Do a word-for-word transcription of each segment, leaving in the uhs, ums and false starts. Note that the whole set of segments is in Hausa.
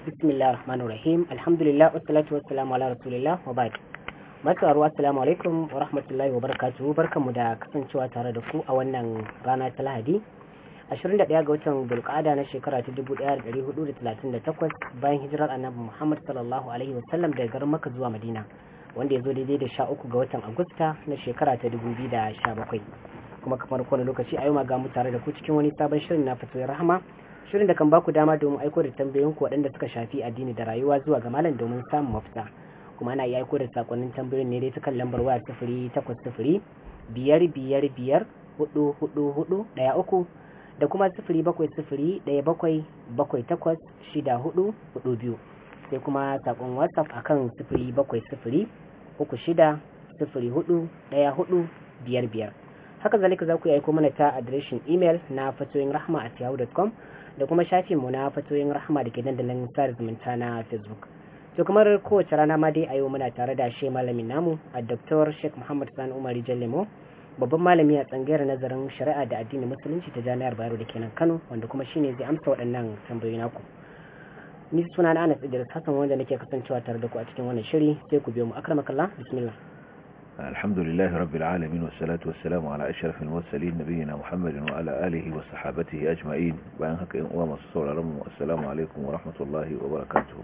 bismillahir rahmanir rahim alhamdulillah wassalatu wassalamu ala rasulillah wa ba'd. Masu assalamu alaikum wa rahmatullahi wa barakatuhu, barkanmu da kasancewa tare da ku a wannan rana ta Lahadi ashirin da ɗaya ga watan Dhulqa'ada na shekara ta dubu ɗaya da ɗari hudu da talatin da takwas bayan hijirar Annabi Muhammad sallallahu alaihi wa sallam daga garin Makka zuwa Madina, wanda ya zo daidai da sha uku ga watan Agusta na shekara ta dubu biyu da sha bakwai. Kuma kamar kowane lokaci a yau ma ga mu tare da ku cikin wani sabon shirin na fatoyin rahama, shirin da kan baku dama domin aiko da tambayoyin ku waɗanda suka shafi addini da rayuwa zuwa ga malam domin samun mafita. Kuma ana iya aiko da sakonnin tambayoyin ne dai ta kan lambar waya sifiri takwas sifiri biyar biyar biyar hudu hudu hudu ɗaya uku da kuma sifiri bakwai sifiri ɗaya bakwai bakwai takwas shida hudu hudu biyu, sai kuma sakon whatsapp akan sifiri bakwai sifiri uku shida sifiri hudu ɗaya hudu biyar biyar. Haka zalika za ku yi aiko mana ta adireshin imel na fatoyin rahma at yahoo dot com da kuma shafinmu na fatoyin rahma da ke dandalin sada zumunta na Facebook. To kamar kowace rana ma dai a yau muna tare da shi malamin namu a Doctor Sheikh Muhammad Sani Umar Jallemo, babban malami a tsangayar nazarin shari'a da addinin musulunci ta Jami'ar Bayero da kenan Kano, wanda kuma shine zai amsa waɗannan tambayoyi naku. Ni suna na Anas Idris Hassan, wanda nake kasancewa tare da ku a cikin wannan shiri, sai ku biyo mu. Akramakallah, bismillah. alhamdulillahi rabbil alamin wassalatu wassalamu ala ashrafil mursalin nabiyina Muhammadin wa ala alihi wa sahbihi ajma'in. Bayan haka in uwa masu sauraron mu, assalamu alaikum wa rahmatullahi wa barakatuh.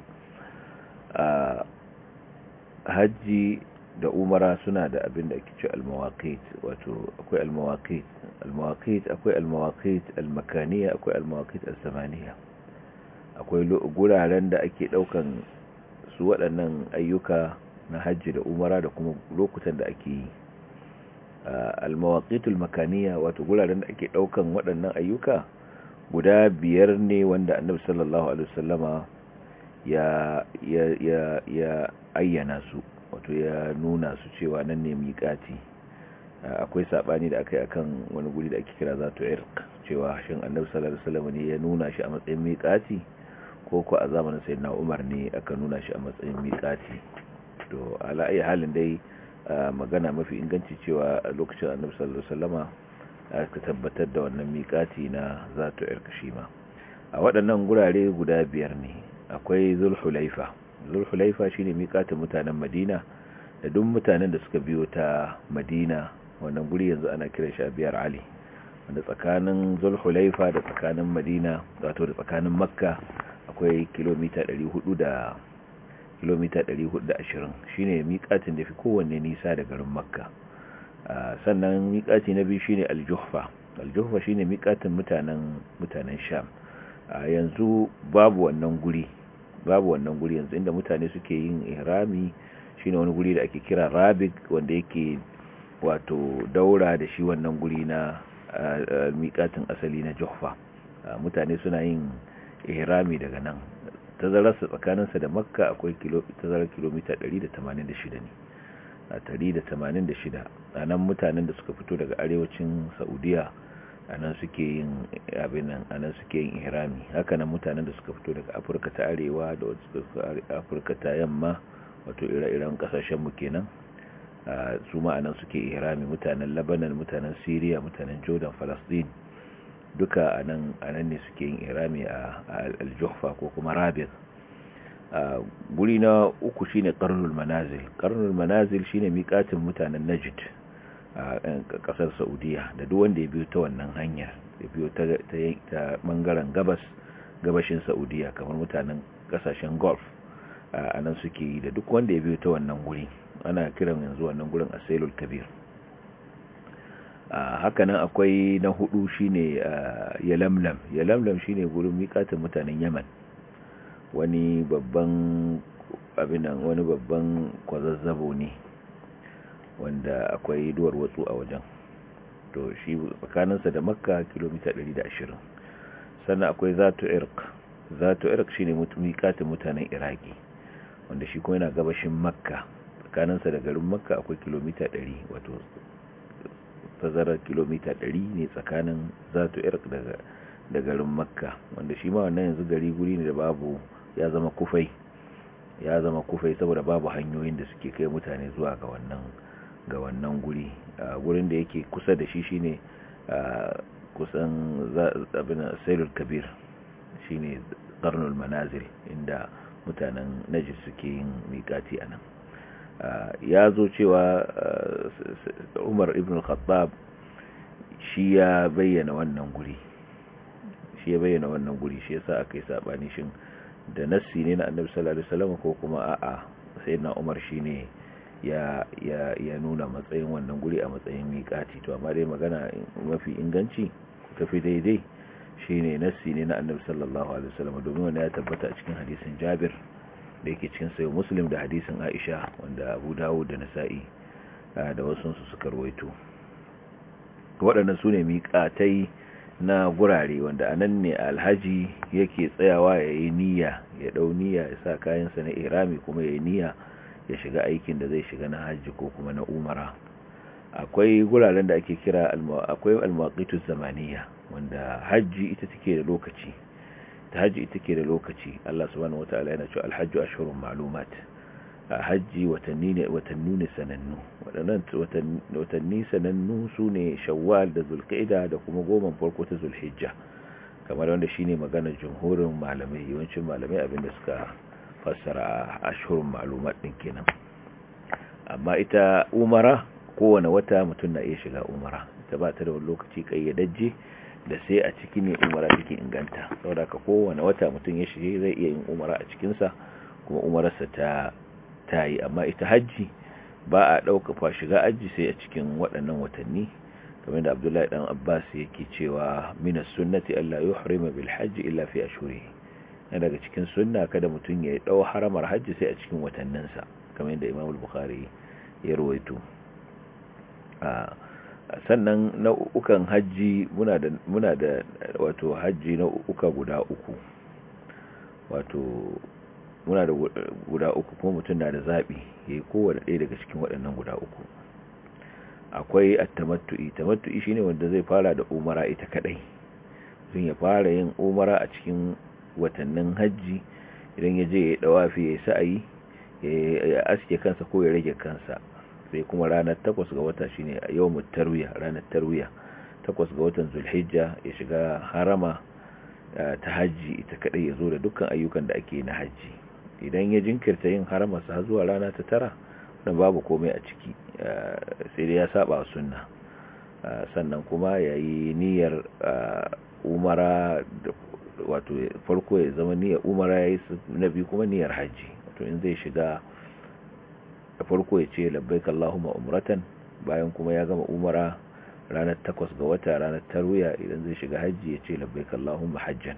Hajji da umara suna da abin da ake ce al-mawaqit, wato akwai al-mawaqit al-mawaqit akwai al-mawaqit al-makaniya, akwai al-mawaqit al-zamaniya. Akwai guraren da ake daukan su waɗannan ayyuka na hajji da umara da kuma lokutan da ake yi. Al-mawaqit al-makaniya, wato guraren da ake daukan waɗannan ayyuka guda biyar ne wanda Annabi sallallahu alaihi wasallama ya ya ya ya ayyana su, wato ya nuna su cewa nan ne miƙati. Akwai sabani da akai akan wani guri da ake kira zatu irq, cewa shin Annabi sallallahu alaihi wasallam ne ya nuna shi a matsayin miƙati ko ko a zamanin Sayyidina Umar ne aka nuna shi a matsayin miƙati. To ala ayi halin dai magana mafi inganci cewa a lokacin Annabi sallallahu alaihi wasallama aka tabbatar da wannan miƙati na zatu irq shi ma. A waɗannan gurare guda biyar ne. Akwai Zulhulaifa. Zulhulaifa shine miƙatin mutanen Madina da duk mutanen da suka biyo ta Madina. Wannan guri yanzu ana kiran shi Abiyar Ali, wanda tsakanin Zulhulaifa da tsakanin Madina, wato da tsakanin Makka, akwai kilomita ɗari hudu da kilomita ɗari hudu da ashirin. Shine miƙatin da fi kowanne nisa da garin Makka. Sannan miƙati na biyu shine Al-Juhfa. Al-Juhfa shine miƙatin mutanen mutanen Sham. a yanzu babu wannan guri babu wannan guri yanzu inda mutane suke yin ihrami shine wani guri da ake kira Rabig, wanda yake wato daura da shi wannan guri na miƙatin asali na Juhfa. Mutane suna yin ihrami daga nan. Tazararsa tsakaninsa da Makka akwai tazarar kilomita ɗari da tamanin da shida ne a ɗari da tamanin da shida. A nan mutanen da suka fito daga arewacin Saudiya anan suke yin abin nan anan suke yin ihrami. Haka nan mutanen da suka fito daga Afirka ta arewa da Afirka ta yamma, wato ire-iren kasashen mu kenan, su ma anan suke ihrami. Mutanen Lebanon, mutanen Syria, mutanen Jordan, Palestine, duka anan anan ne suke yin ihrami a Al-Juhfa ko kuma Rabiq. Guri na uku shine Qarnul Manazil. Qarnul Manazil shine miƙatin mutanen Najd a kasar Saudiya, da duk wanda ya biyo ta wannan hanyar, ya biyo ta ta bangaren gabas gabashin Saudiya, kamar mutanen kasashen Gulf a nan suke yi, da duk wanda ya biyo ta wannan guri. Ana kiran yanzu wannan gurin Asailul Kabir. Haka nan akwai na hudu shine Yalamlam. Yalamlam shine gurin miƙatin mutanen Yaman. Wani babban abinan wani babban kwazazzabo ne wanda akwai duwar watsu a wajen. To shi tsakaninsa da Makka kilomita ɗari da ashirin. Sannan akwai Zatu Irq. Zatu Irq shine miƙatin mutanen Iraki, wanda shi kuma yana gabashin Makka. Tsakaninsa da garin Makka akwai kilomita ɗari, wato tazarar kilomita ɗari ne tsakanin Zatu Irq daga da garin Makka, wanda shi ma wannan yanzu gari guri ne da babu, ya zama kufai ya zama kufai saboda babu hanyoyin da suke kai mutane zuwa ga wannan ga wannan guri. Gurin da yake kusa da shi shine kusan abin Sailul Kabir, shine qarnul manazil inda mutanen Najd suke yin miƙati anan. Ya zo cewa Umar ibn al-Khattab shi ya bayyana wannan guri shi ya bayyana wannan guri shi yasa aka yi sabani shin da nassi ne na Annabi sallallahu alaihi wasallam ko kuma a'a sayyidina Umar shine ya ya ya nuna matsayin wannan guri a matsayin miƙati. To amma dai magana mafi inganci tafi daidai shine nassi ne na Annabi sallallahu alaihi wasallam, domin wannan ya tabbata a cikin hadisin Jabir da yake cikin sahih Muslim da hadisin Aisha wanda Abu Dawud da Nasa'i da wasu su suka rawaito. Waɗannan sune miƙatai na gurare wanda anan ne alhaji yake tsayawa yayi niyya, ya dau niyya, ya sa kayan sa na ihrami kuma yayi niyya ya shiga aikin da zai shiga na haji ko kuma na umara. Akwai guraren da ake kira akwai al-mawaqitu zamaniyya wanda haji ita take da lokaci ta haji ita take da lokaci. Allah subhanahu wataala yana cewa al-hajju ashhurun ma'lumat, haji watanni ne watanni ne sanannu. Wadannan watanni sanannu sune Shawwal da Zulqa'da da kuma goma farko ta Zulhijja, kamar wanda shine maganar jumhurin malamai. Yawancin malamai abinda suka fassara ashhurun ma'lumat din kenan. Amma ita umara kowane wata mutum na iya shiga umara, ta ba ta da wani lokaci kayyadajje da sai a ciki ne umara take inganta. Saboda ka kowane wata mutum ya shige zai iya yin umara a cikinsa kuma umararsa ta ta yi. Amma ita hajji ba a ɗauka fa shiga hajji sai a cikin waɗannan watanni, kamar da Abdullahi dan Abbas yake cewa min as-sunnati alla yuhrima bil hajji illa fi ashhurihi, daga cikin sunna kada mutum ya dau haramar hajji sai a cikin watanninsa, kamar yadda Imam al-Bukhari ya rawaito. Sannan nau'ukan hajji muna da muna da wato hajji nau'uka guda uku, wato muna da guda uku kuma mutum na da zabi yayi kowanne ɗaya daga cikin waɗannan guda uku. Akwai at-tamattu'i, tamattu'i shine wanda zai fara da umara ita kadai, mutum ya fara yin umara a cikin watannin hajji. Idan ya je ya dawafi ya sa'ayi ya aske kansa ko ya rage kansa, sai kuma ranar takwas ga wata shine yawmut tarwiya, ranar tarwiya takwas ga watan Zulhijja ya shiga harama ta hajji ita kadai, ya zo da dukkan ayyukan da ake na hajji. Idan ya jinkirta yin haramarsa har zuwa rana ta tara, wannan babu komai a ciki, sai dai ya saba sunna. Sannan kuma yayi niyyar umara, wato farko ya zama niyyar umara yayi, na biyu kuma niyyar hajji. Wato in zai shiga da farko ya ce labbaik Allahumma umratan, bayan kuma ya gama umara ranar takwas ga wata ranar tarwiya, idan zai shiga hajji ya ce labbaik Allahumma hajjan.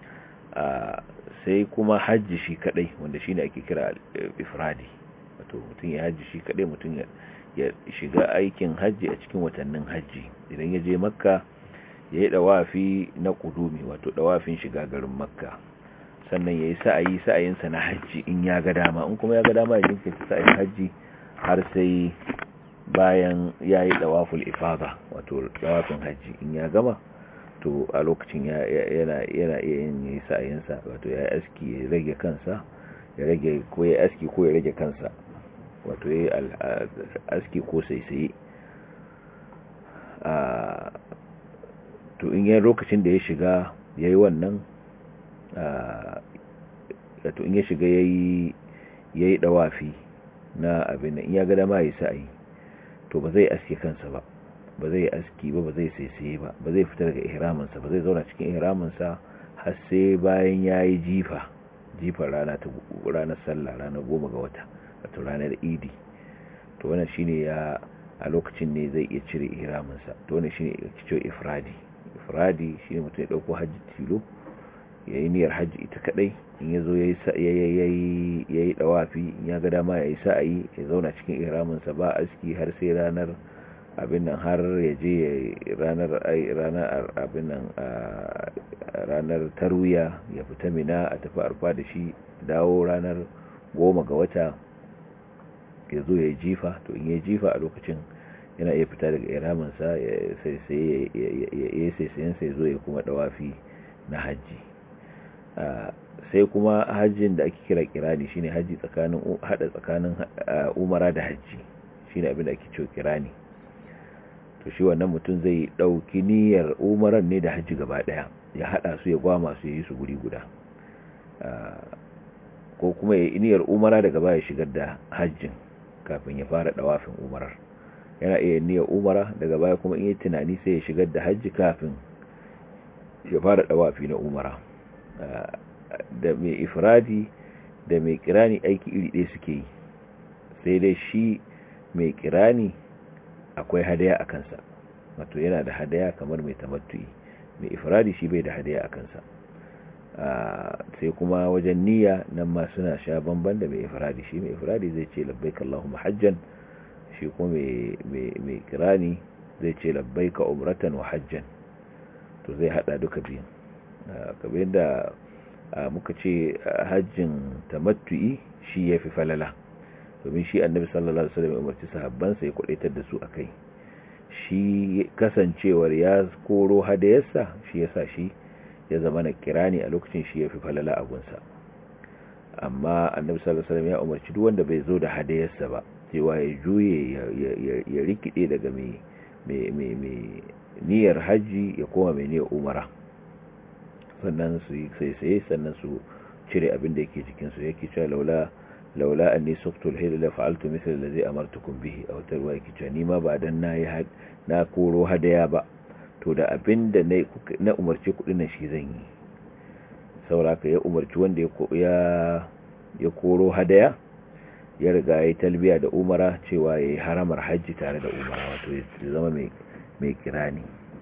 Sai kuma hajji shi kadai, wanda shine ake kira ifradi, wato mutum ya hajji shi kadai, mutum ya shiga aikin hajji a cikin watannin hajji. Idan ya je Makka ya yi dawafi na kudumi, wato dawafin shiga garin Makka, sannan ya yi sa'ayi sa'ayinsa na hajji in ya ga dama. In kuma ya ga dama ya jinkirta sa'ayin hajji har sai bayan ya yi dawaful ifada, wato dawafin hajji. In ya gama to a lokacin yana iya yin yi sa'ayinsa, wato ya yi aski ya rage kansa, ya rage ko ya aski ko ya rage kansa, wato ya yi aski ko saisaye. To in yi lokacin da ya shiga ya yi wannan, wato in ya shiga ya yi dawafi na abin da in ya gada ma ya sa'ayi, to ba zai aske kansa ba, ba zai aski ba, ba zai saisaye ba, ba zai fita daga ihraminsa, ba zai zauna cikin ihraminsa har sai bayan ya yi jifa jifar rana ta ranar sallah, ranar goma ga wata, wato ranar idi. To wannan shine ya a lokacin ne zai iya cire ihraminsa. To wannan shine kicho ifradi. Ifradi shine mutum ya dauko hajji tilo, yayi niyyar hajji ita kadai, in yazo yayi yayi yayi dawafi, in ya ga dama yayi sa'ayi, ya zauna cikin ihraminsa ba aski har sai ranar abin nan, har ya je ranar ranar abin nan ranar tarwiya, ya fita Mina a tafi arfa da shi, dawo ranar goma ga wata ya zo ya jifa. To in ya jifa a lokacin yana iya fita daga ihraminsa, sai sai ya sai sai sai zo ya kuma dawafi na haji. Sai kuma hajjin da ake kira kirani, shine haji tsakanin hada tsakanin umara da haji, shine abin da ake cewa kirani. To shi wannan mutum zai dauki niyyar umaran ne da haji gaba daya, ya hada su ya gwama su yi su guri guda. ko kuma ya yi niyyar umara daga baya shigar da hajjin kafin ya fara dawafin umarar. Yana iya niyyar umara daga baya kuma in yi tunani sai ya shigar da hajji kafin ya fara dawafi na umara. Da mai ifradi da mai kirani aiki iri ɗaya suke yi, sai dai shi mai kirani akwai hadaya a kansa, wato yana da hadaya kamar mai tamattu'i. Mai ifradi shi bai da hadaya a kansa. sai kuma wajen niyya nan ma suna sha bamban da mai ifradi. Shi mai ifradi zai ce labbaik Allahumma hajjan, shi kuma mai kirani zai ce labbaika umratan wa hajjan. To zai hada duka biyun. kamar yadda muka ce hajjin tamattu'i shi yafi falala, domin shi annabi sallallahu alaihi wasallam ya umarci sahabbansa ya kudaitar da su akai. Shi kasancewar ya koro hadayarsa shi yasa shi ya zama na kirani a lokacin shi yafi falala a gunsa. Amma annabi sallallahu alaihi wasallam ya umarci duk wanda bai zo da hadayarsa ba cewa ya juye ya rikide daga mai mai mai niyyar haji ya koma mai niyyar umara, sannan su sai sai sannan su cire abin da yake cikin su. Yake cewa laula laula anni suqtu al-hil la fa'altu mithla alladhi amartukum bihi, aw tarwa yake cewa ni ma ba dan nayi na koro hadaya ba to da abin da na umarci kudin nan shi zan yi. Sauraka ya umarci wanda ya ya koro hadaya ya riga ya talbiya da umara cewa yayi haramar haji tare da umara, wato ya zama mai mai kirani.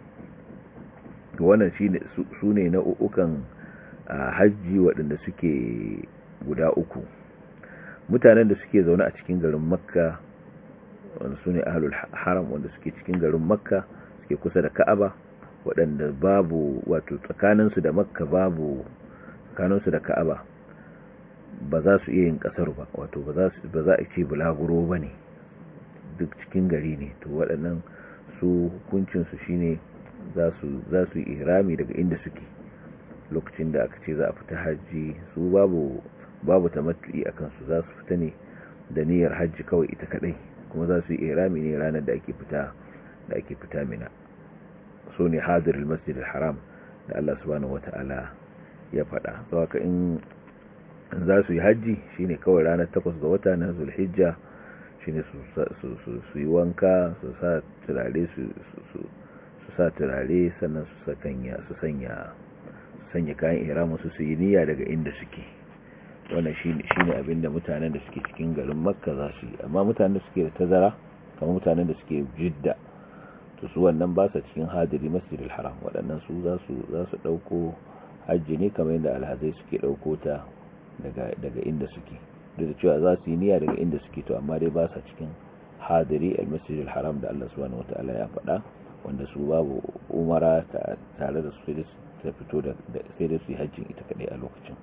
Wannan shine sune nau'ukan haji waɗanda suke guda uku. Mutanen da suke zaune a cikin garin Makka wanda sune ahlul haram, wanda suke cikin garin Makka suke kusa da Ka'aba, waɗanda babu wato tsakaninsu da Makka babu tsakaninsu da Ka'aba ba za su iya yin kasar ba, wato ba za su ba za a ce bulaguro bane, duk cikin gari ne. To waɗannan su hukuncin su shine za su za su yi ihrami daga inda suke lokacin da aka ce za a fita haji. Su babu babu tamattu'i akan su, za su fita ne da niyyar haji kawai ita kadai, kuma za su yi ihrami ne ranar da ake fita da ake fita Mina. So ne hadirul masjidil haram da Allah subhanahu wata'ala ya faɗa. Saboda in za su yi haji shine kawai ranar takwas ga wata na Zulhijja, shine su su su yi wanka, su sa turare su su su sa turare, sannan su sanya su sanya sanya kayan ihramin su su yi niyya daga inda suke. Wannan shine shine abinda mutanen da suke cikin garin Makka za su yi. Amma mutanen da suke da tazara kamar mutanen da suke Jidda, to su wannan ba sa cikin hadiri masjidil haram. Waɗannan su za su za su dauko hajji ne kamar yadda alhazai suke dauko ta daga daga inda suke, duk da cewa za su yi niyya daga inda suke, to amma dai ba sa cikin hadiri al-masjidil haram da Allah subhanahu wataala ya faɗa, wanda su babu umara tare da su, sai ta fito da sai da su yi hajjin ita kadai a lokacin.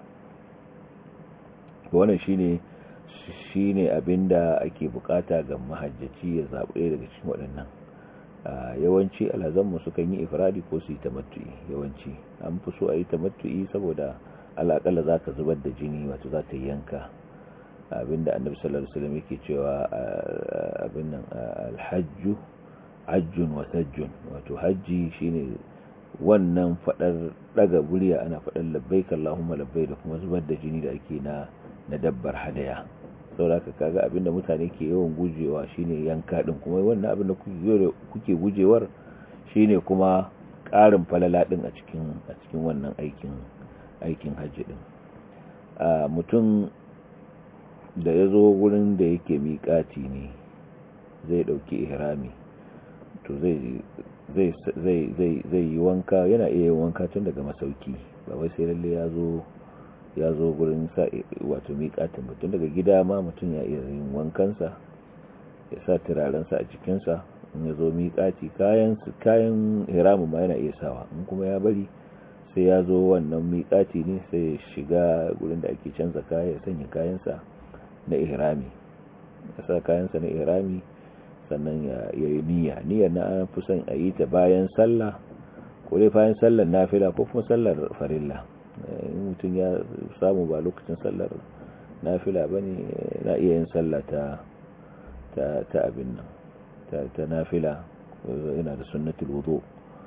Wannan shine shine abinda ake bukata ga mahajjaci ya zabe daga cikin waɗannan. Yawanci alhazanmu sukan yi ifradi ko su yi tamattu'i. Yawanci an fi so a yi tamattu'i saboda alaƙalla za ka zubar da jini, wato za ta yanka. Abinda annabi sallallahu alaihi wasallam yake cewa abin nan alhajju ajjun wa sajjun, wato haji shine wannan fadar daga buriya ana fadar labbaik Allahumma labbaik da kuma zubar da jini da ake na na dabbar hadaya. Saboda kaga abinda mutane ke yawan gujewa shine yanka din, kuma wannan abinda kuke kuke gujewar shine kuma ƙarin falala din a cikin a cikin wannan aikin aikin hajji din. A mutum da yazo gurin da yake miƙati ne zai dauki ihrami, to zai zai zai zai zai yi wanka. Yana iya yin wanka tun daga masauki, ba wai sai lalle ya zo ya zo gurin sa wato miƙatin mutum. Daga gida ma mutum ya iya yin wankansa, ya sa turarensa a cikinsa. In ya zo miƙati kayan kayan ihramin ma yana iya sawa. In kuma ya bari sai ya zo wannan miƙati ne sai ya shiga gurin da ake canza kaya, ya sanya kayansa na ihrami, ya sa kayansa na ihrami, sannan ya yi niyya. Niyyar na an fi son a yi ta bayan sallah, ko dai bayan sallar nafila ko kuma sallar farilla. In mutum ya samu ba lokacin sallar nafila bane, na iya yin sallah ta ta ta abin nan ta ta nafila. Yana da sunnatul wudu,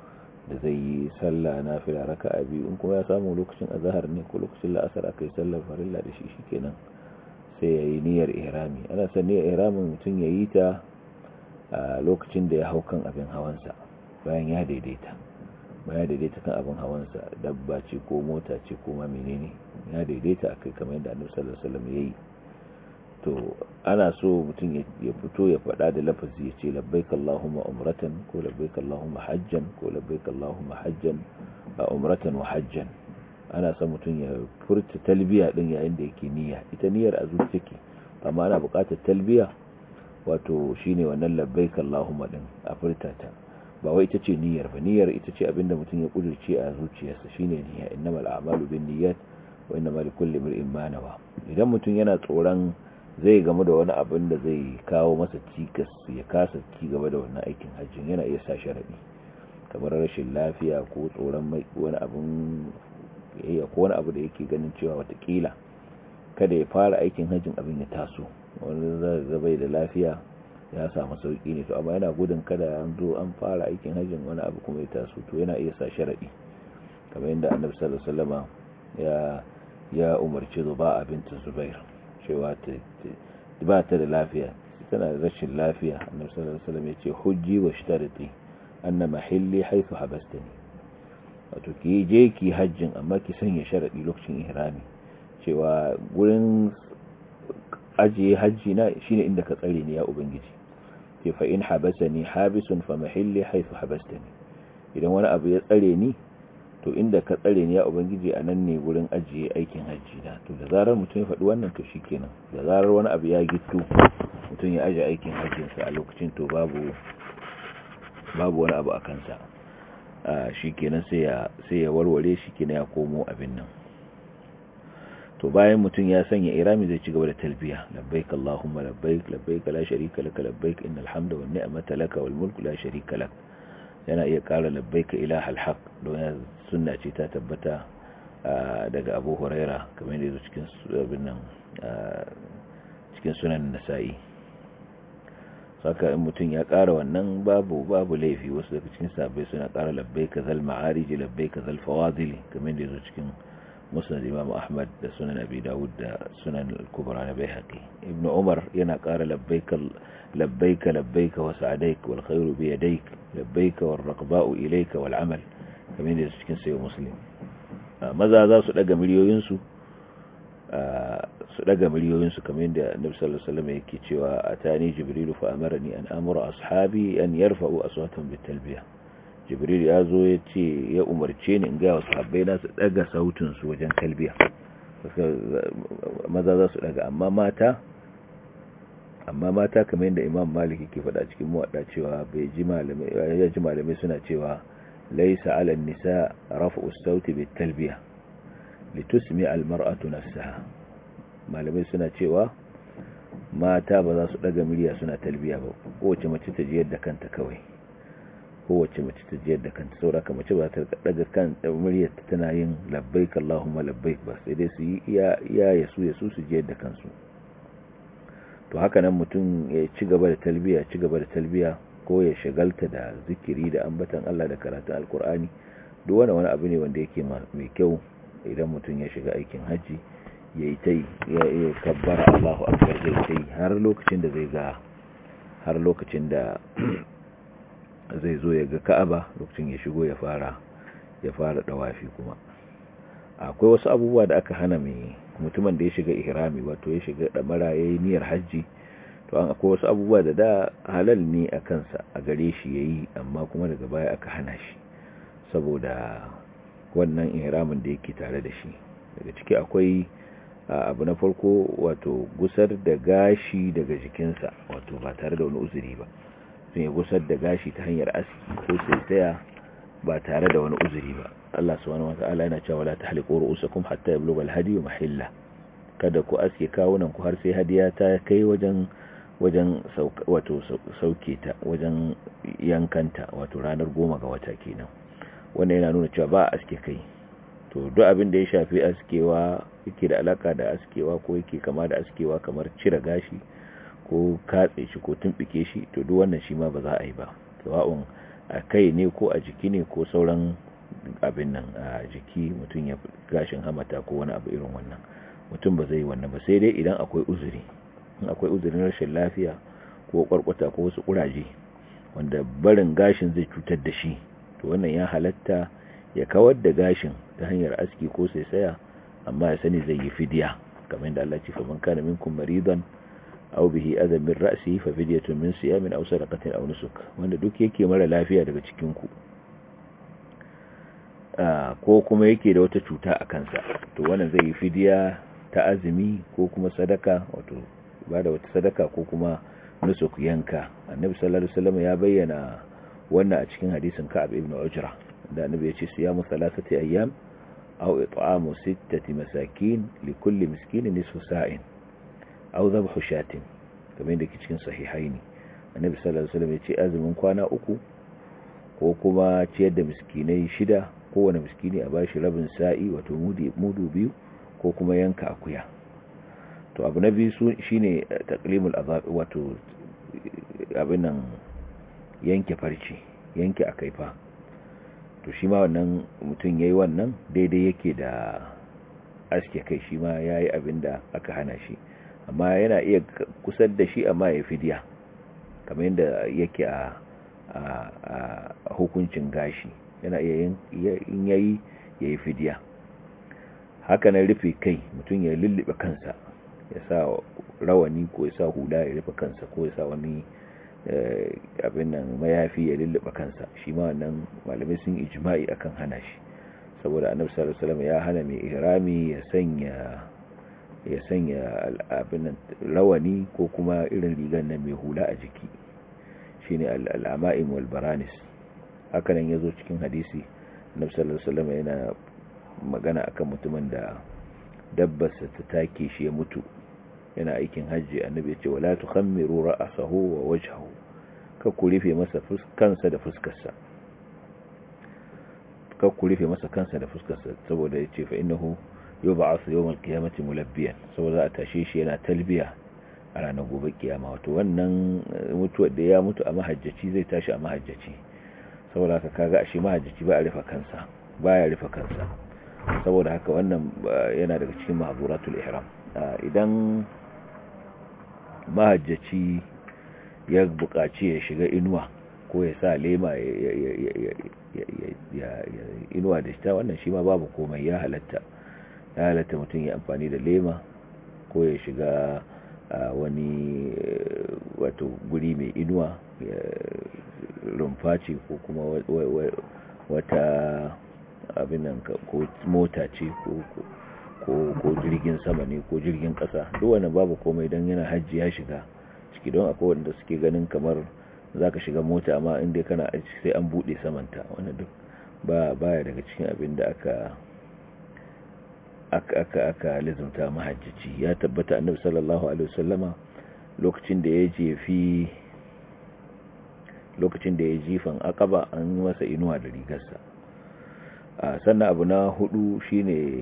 da zai yi sallah nafila raka'a biyu, in kuma ya samu lokacin azhar ne ko lokacin la'asar akai sallar farilla da shi shikenan sai yayi niyyar ihrami. Ana son niyyar ihramin mutum yayi ta a lokacin da ya hau kan abin hawansa, bayan ya daidaita bayan daidaita kan abin hawansa, dabba ce ko mota ce ko ma menene, ya daidaita akai kamar yadda Annabi sallallahu alaihi wasallam yayi. To ana so mutum ya fito ya faɗa da lafazi ya ce labbaik Allahumma umratan ko labbaik Allahumma hajjan ko labbaik Allahumma hajjan a umratan wa hajjan. Ana son mutum ya furta talbiya din yayin da yake niyya. Ita niyyar a zuci take, amma ana buƙatar talbiya, wato shine wannan labbaik Allahumma din a furta ta. Ba wai ita ce niyyar ba, niyyar ita ce abinda mutum ya kudurce a zuciyarsa, shine niyya. Innamal a'malu binniyat wa innamal likulli imrin ma nawa. Idan mutum yana tsoron zai gamu da wani abin da zai kawo masa cikas ya kasa ci gaba da wannan aikin hajjin, yana iya sa sharadi kamar rashin lafiya ko tsoron wani abin yayya ko wani abu da yake ganin cewa watakila kada ya fara aikin hajjin abin ya taso. Wani zai bai da lafiya ya samu sauki ne, to amma yana gudun kada an zo an fara aikin hajjin wani abu kuma ya taso, to yana iya sa sharadi kamar yadda Annabi sallallahu alaihi wasallama ya ya umarci Zuba'a bint Zubair cewa ba ta da lafiya, tana da rashin lafiya. Annabi sallallahu alaihi wasallam ya ce hujji wa shtariti anna mahilli haythu habastani, wato ki je ki hajjin amma ki sanya sharadi lokacin ihrami cewa gurin ajiye hajji na shine inda ka tsare ni ya ubangiji. ke fa in habasani habisun fa mahilli haythu habastani, idan wani abu ya tsare ni to inda ka tsare ni ya ubangiji a nan ne gurin ajiye aikin hajji na. To da zarar mutum ya faɗi wannan to shikenan, da zarar wani abu ya gittu mutum ya ajiye aikin hajjinsa a lokacin to babu babu wani abu a kansa, shikenan sai ya sai ya warware shi kina ya komo abin nan. To bayan mutum ya sanya irami zai ci gaba da talbiya, labbaik allahumma labbaik labbaik la sharika lak labbaik innal hamda wan ni'mata lak wal mulku la sharika lak. Yana iya ƙara labbaika ilahal haq, don sunna ce ta tabbata daga Abu Huraira kamar yadda cikin abin nan cikin sunan Nasa'i. Saka in mutum ya ƙara wannan babu babu laifi. Wasu daga cikin sahabbai suna ƙara labbaika zal ma'arij labbaika zal fawadil kamar yadda cikin Musnad Imam Ahmad da sunan Abi Dawud da sunan al-Kubra na Baihaqi. Ibn Umar yana ƙara labbaika labbaika labbaika wa sa'daik wal khayru bi yadayk labbaika war raqba'u ilayka wal amal kamar yadda cikin Sahih Muslim. Maza za su daga miliyoyin su su daga miliyoyin su kamar yadda Annabi sallallahu alaihi wasallam yake cewa atani Jibril fa amarani an amura ashabi an yarfa'u aswatahum bit talbiyah. Jibril ya zo ya ce ya umarce ni in ga wasu sahabbai na su daga sautin su wajen talbiya. Maza za su daga, amma mata amma mata kamar yadda Imam Malik yake faɗa cikin muwadda cewa bai ji malamai ya ji malamai suna cewa laysa 'ala an-nisa raf'u as-sauti bit-talbiya litusmi' al-mar'atu nafsaha. Malamai suna cewa mata ba za su daga murya suna talbiya ba, kowace mace ta ji yadda kanta kawai, kowace mace ta ji yadda kanta. saboda mace ba ta daga kan muryar ta tana yin labbaik Allahumma labbaik ba, sai dai su yi iya iya yasu yasu su ji yadda kansu. To haka nan mutum ya ci gaba da talbiya ci gaba da talbiya ko ya shagalta da zikiri da ambatan Allah da karatun alkur'ani, duk wani wani abu ne wanda yake mai kyau. Idan mutum ya shiga aikin haji yayi tai ya yi kabbara Allahu akbar zai tai har lokacin da zai ga har lokacin da zai zo ya ga Ka'aba, lokacin ya shigo ya fara ya fara dawafi. Kuma akwai wasu abubuwa da aka hana mai mutumin da ya shiga ihrami, wato ya shiga damara yayin niyyar haji, to an akwai wasu abubuwa da da halal ne a kansa a gare shi yayi, amma kuma daga baya aka hana shi saboda wannan ihramin da yake tare da shi. Daga ciki akwai abu na farko, wato gusar da gashi daga jikinsa, wato ba tare da wani uzuri ba. Sun ya gusar da gashi ta hanyar aski ko saitaya ba tare da wani uzuri ba. Allah subhanahu wata'ala yana cewa la tahliqu ru'usakum hatta yablugha al-hadi mahilla. Kada ku aske kawunan ku har sai hadiya ta kai wajen wajen wato sauke ta, wajen yankanta, wato ranar goma ga wata kenan. Wannan yana nuna cewa ba aske kai. To duk abin da ya shafi askewa yake da alaka da askewa ko yake kama da askewa, kamar cire gashi ko katse shi ko tumbike shi, to duk wannan shi ma ba za a yi ba. Sawa'un a kai ne ko a jiki ne ko sauran abin nan a jiki mutum ya gashin hamata ko wani abu irin wannan mutum ba zai yi wannan ba sai dai idan akwai uzuri in akwai uzurin rashin lafiya ko kwarkwata ko wasu kuraje wanda barin gashin zai cutar da shi to wannan ya halatta ya kawar da gashin ta hanyar aski ko saisaya amma ya sani zai yi fidiya kamar yadda Allah ya ce fa man kana minkum maridan aw bihi adhan min ra'sihi fa fidyatun min siyamin aw sadaqatin aw nusuk wanda duk yake mara lafiya daga cikin ku ko kuma yake da wata cuta a kansa to wannan zai yi fidiya ta azumi ko kuma sadaka wato ba da wata sadaka ko kuma nusuk yanka annabi sallallahu alaihi wasallam ya bayyana wannan a cikin hadisin Ka'ab ibn Ujra da annabi ya ce siyamu thalathati ayyam aw it'amu sittati masakin likulli miskinin nisfu sa'in aw dhabhu shatin kamar da ke cikin sahihaini annabi sallallahu alaihi wasallam ya ce azumin kwana uku ko kuma ciyar da miskinai shida kowane miskini a bashi rabin sa'i wato mudu biyu ko kuma yanka akuya to abu na biyu shine taqlimul azab wato abin nan yanke farci yanke akaifa to shi ma wannan mutum yayi wannan daidai yake da aske kai shi ma yayi abin da aka hana shi amma yana iya kusar da shi amma ya fidiya kamar yadda yake a a hukuncin gashi yana iya in yayi yayi fidiya haka nan rufe kai mutum ya lullube kansa ya sa rawani ko ya sa hula ya rufe kansa ko ya sa wani abin nan mayafi ya lullube kansa shi ma wannan malamai sun ijma'i akan hana shi saboda annabi sallallahu alaihi wasallam ya hana mai ihrami ya sanya ya sanya abin nan rawani ko kuma irin rigan nan mai hula a jiki shine al-ama'im wal baranis haka nan yazo cikin hadisi annabi sallallahu alaihi wasallam yana magana akan mutumin da dabbarsa ta take shi ya mutu yana aikin hajji annabi ya ce wala tukhammiru ra'sahu wa wajhahu ka ku rufe masa kansa da fuskarsa ka ku rufe masa kansa da fuskarsa saboda yace fa innahu yub'athu yawm al-qiyamati mulabbiyan saboda a tashe shi yana talbiya a ranar gobe kiyama wato wannan mutuwar da ya mutu a mahajjaci zai tashi a mahajjaci saboda haka kaga a shi mahajjaci ba a rufe kansa baya rufe kansa saboda haka wannan yana daga cikin mahzuratul ihram idan mahajjaci ya buƙaci ya shiga inuwa ko ya sa lema ya inuwa da shi wannan shi ma babu komai ya halatta ya halatta mutum ya amfani da lema ko ya shiga wani wato guri mai inuwa rumfa ce ko kuma wata abin nan ko mota ce ko jirgin sama ne ko jirgin kasa duk wannan babu komai dan yana hajji ya shiga ciki don akwai wanda suke ganin kamar zaka shiga mota amma inda kana sai an bude samanta wannan duk ba baya daga cikin abin da aka aka aka aka lazumta mahajjaci ya tabbata annabi sallallahu alaihi wasallama lokacin da ya jefi lokacin da ya jifan aqaba an masa inuwa da rigarsa sannan abu na hudu shine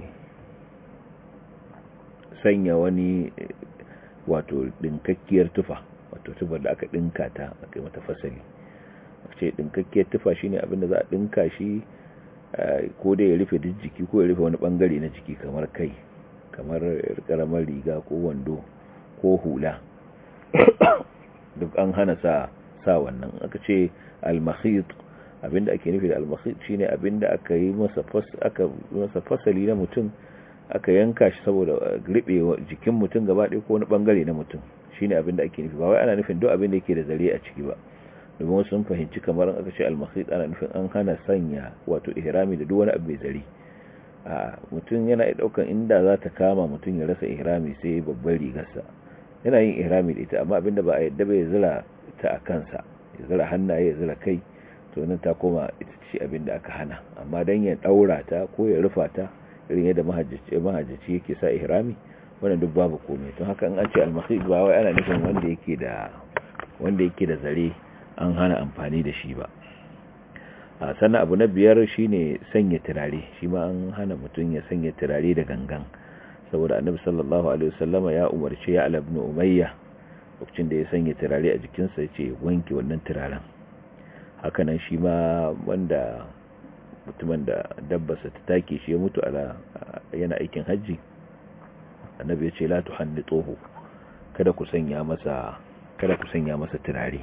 sanya wani wato dinkakkiyar tufa wato tufar da aka dinka ta aka mata fasali ce dinkakkiyar tufa shine abin da za a dinka shi ko dai ya rufe duk jiki ko ya rufe wani bangare na jiki kamar kai kamar karamar riga ko wando ko hula duk an hana sa sa wannan aka ce al-makhit abinda ake nufi da al-makhit shine abinda aka yi masa fas aka masa fasali na mutum aka yanka shi saboda gribe jikin mutum gaba ɗaya ko wani bangare na mutum shine abinda ake nufi ba wai ana nufin duk abinda yake da zare a ciki ba domin wasu sun fahimci kamar aka ce al-makhit ana nufin an hana sanya wato ihrami da duk wani abu mai zare a mutum yana daukan inda za ta kama mutum ya rasa ihrami sai babbar rigarsa yana yin ihrami da ita amma abinda ba a yadda ba ya zira ta a kansa ya zira hannaye ya zira kai to nan ta koma ita ce abinda aka hana amma dan ya daura ta ko ya rufa ta irin yadda mahajjaci mahajjaci yake sa ihrami wannan duk babu komai to haka in an ce al-makhid ba wai ana nufin wanda yake da wanda yake da zare an hana amfani da shi ba a sannan abu na biyar shine sanya turare shi ma an hana mutum ya sanya turare da gangan saboda annabi sallallahu alaihi wasallama ya umarce ya ala ibn umayya lokacin da ya sanya turare a jikinsa ya ce wanke wannan turaren hakanan shi ma wanda mutumin da dabbarsa ta take shi ya mutu ala yana aikin hajji, annabi ya ce la tuhannituhu, kada ku sanya masa kada ku sanya masa turare,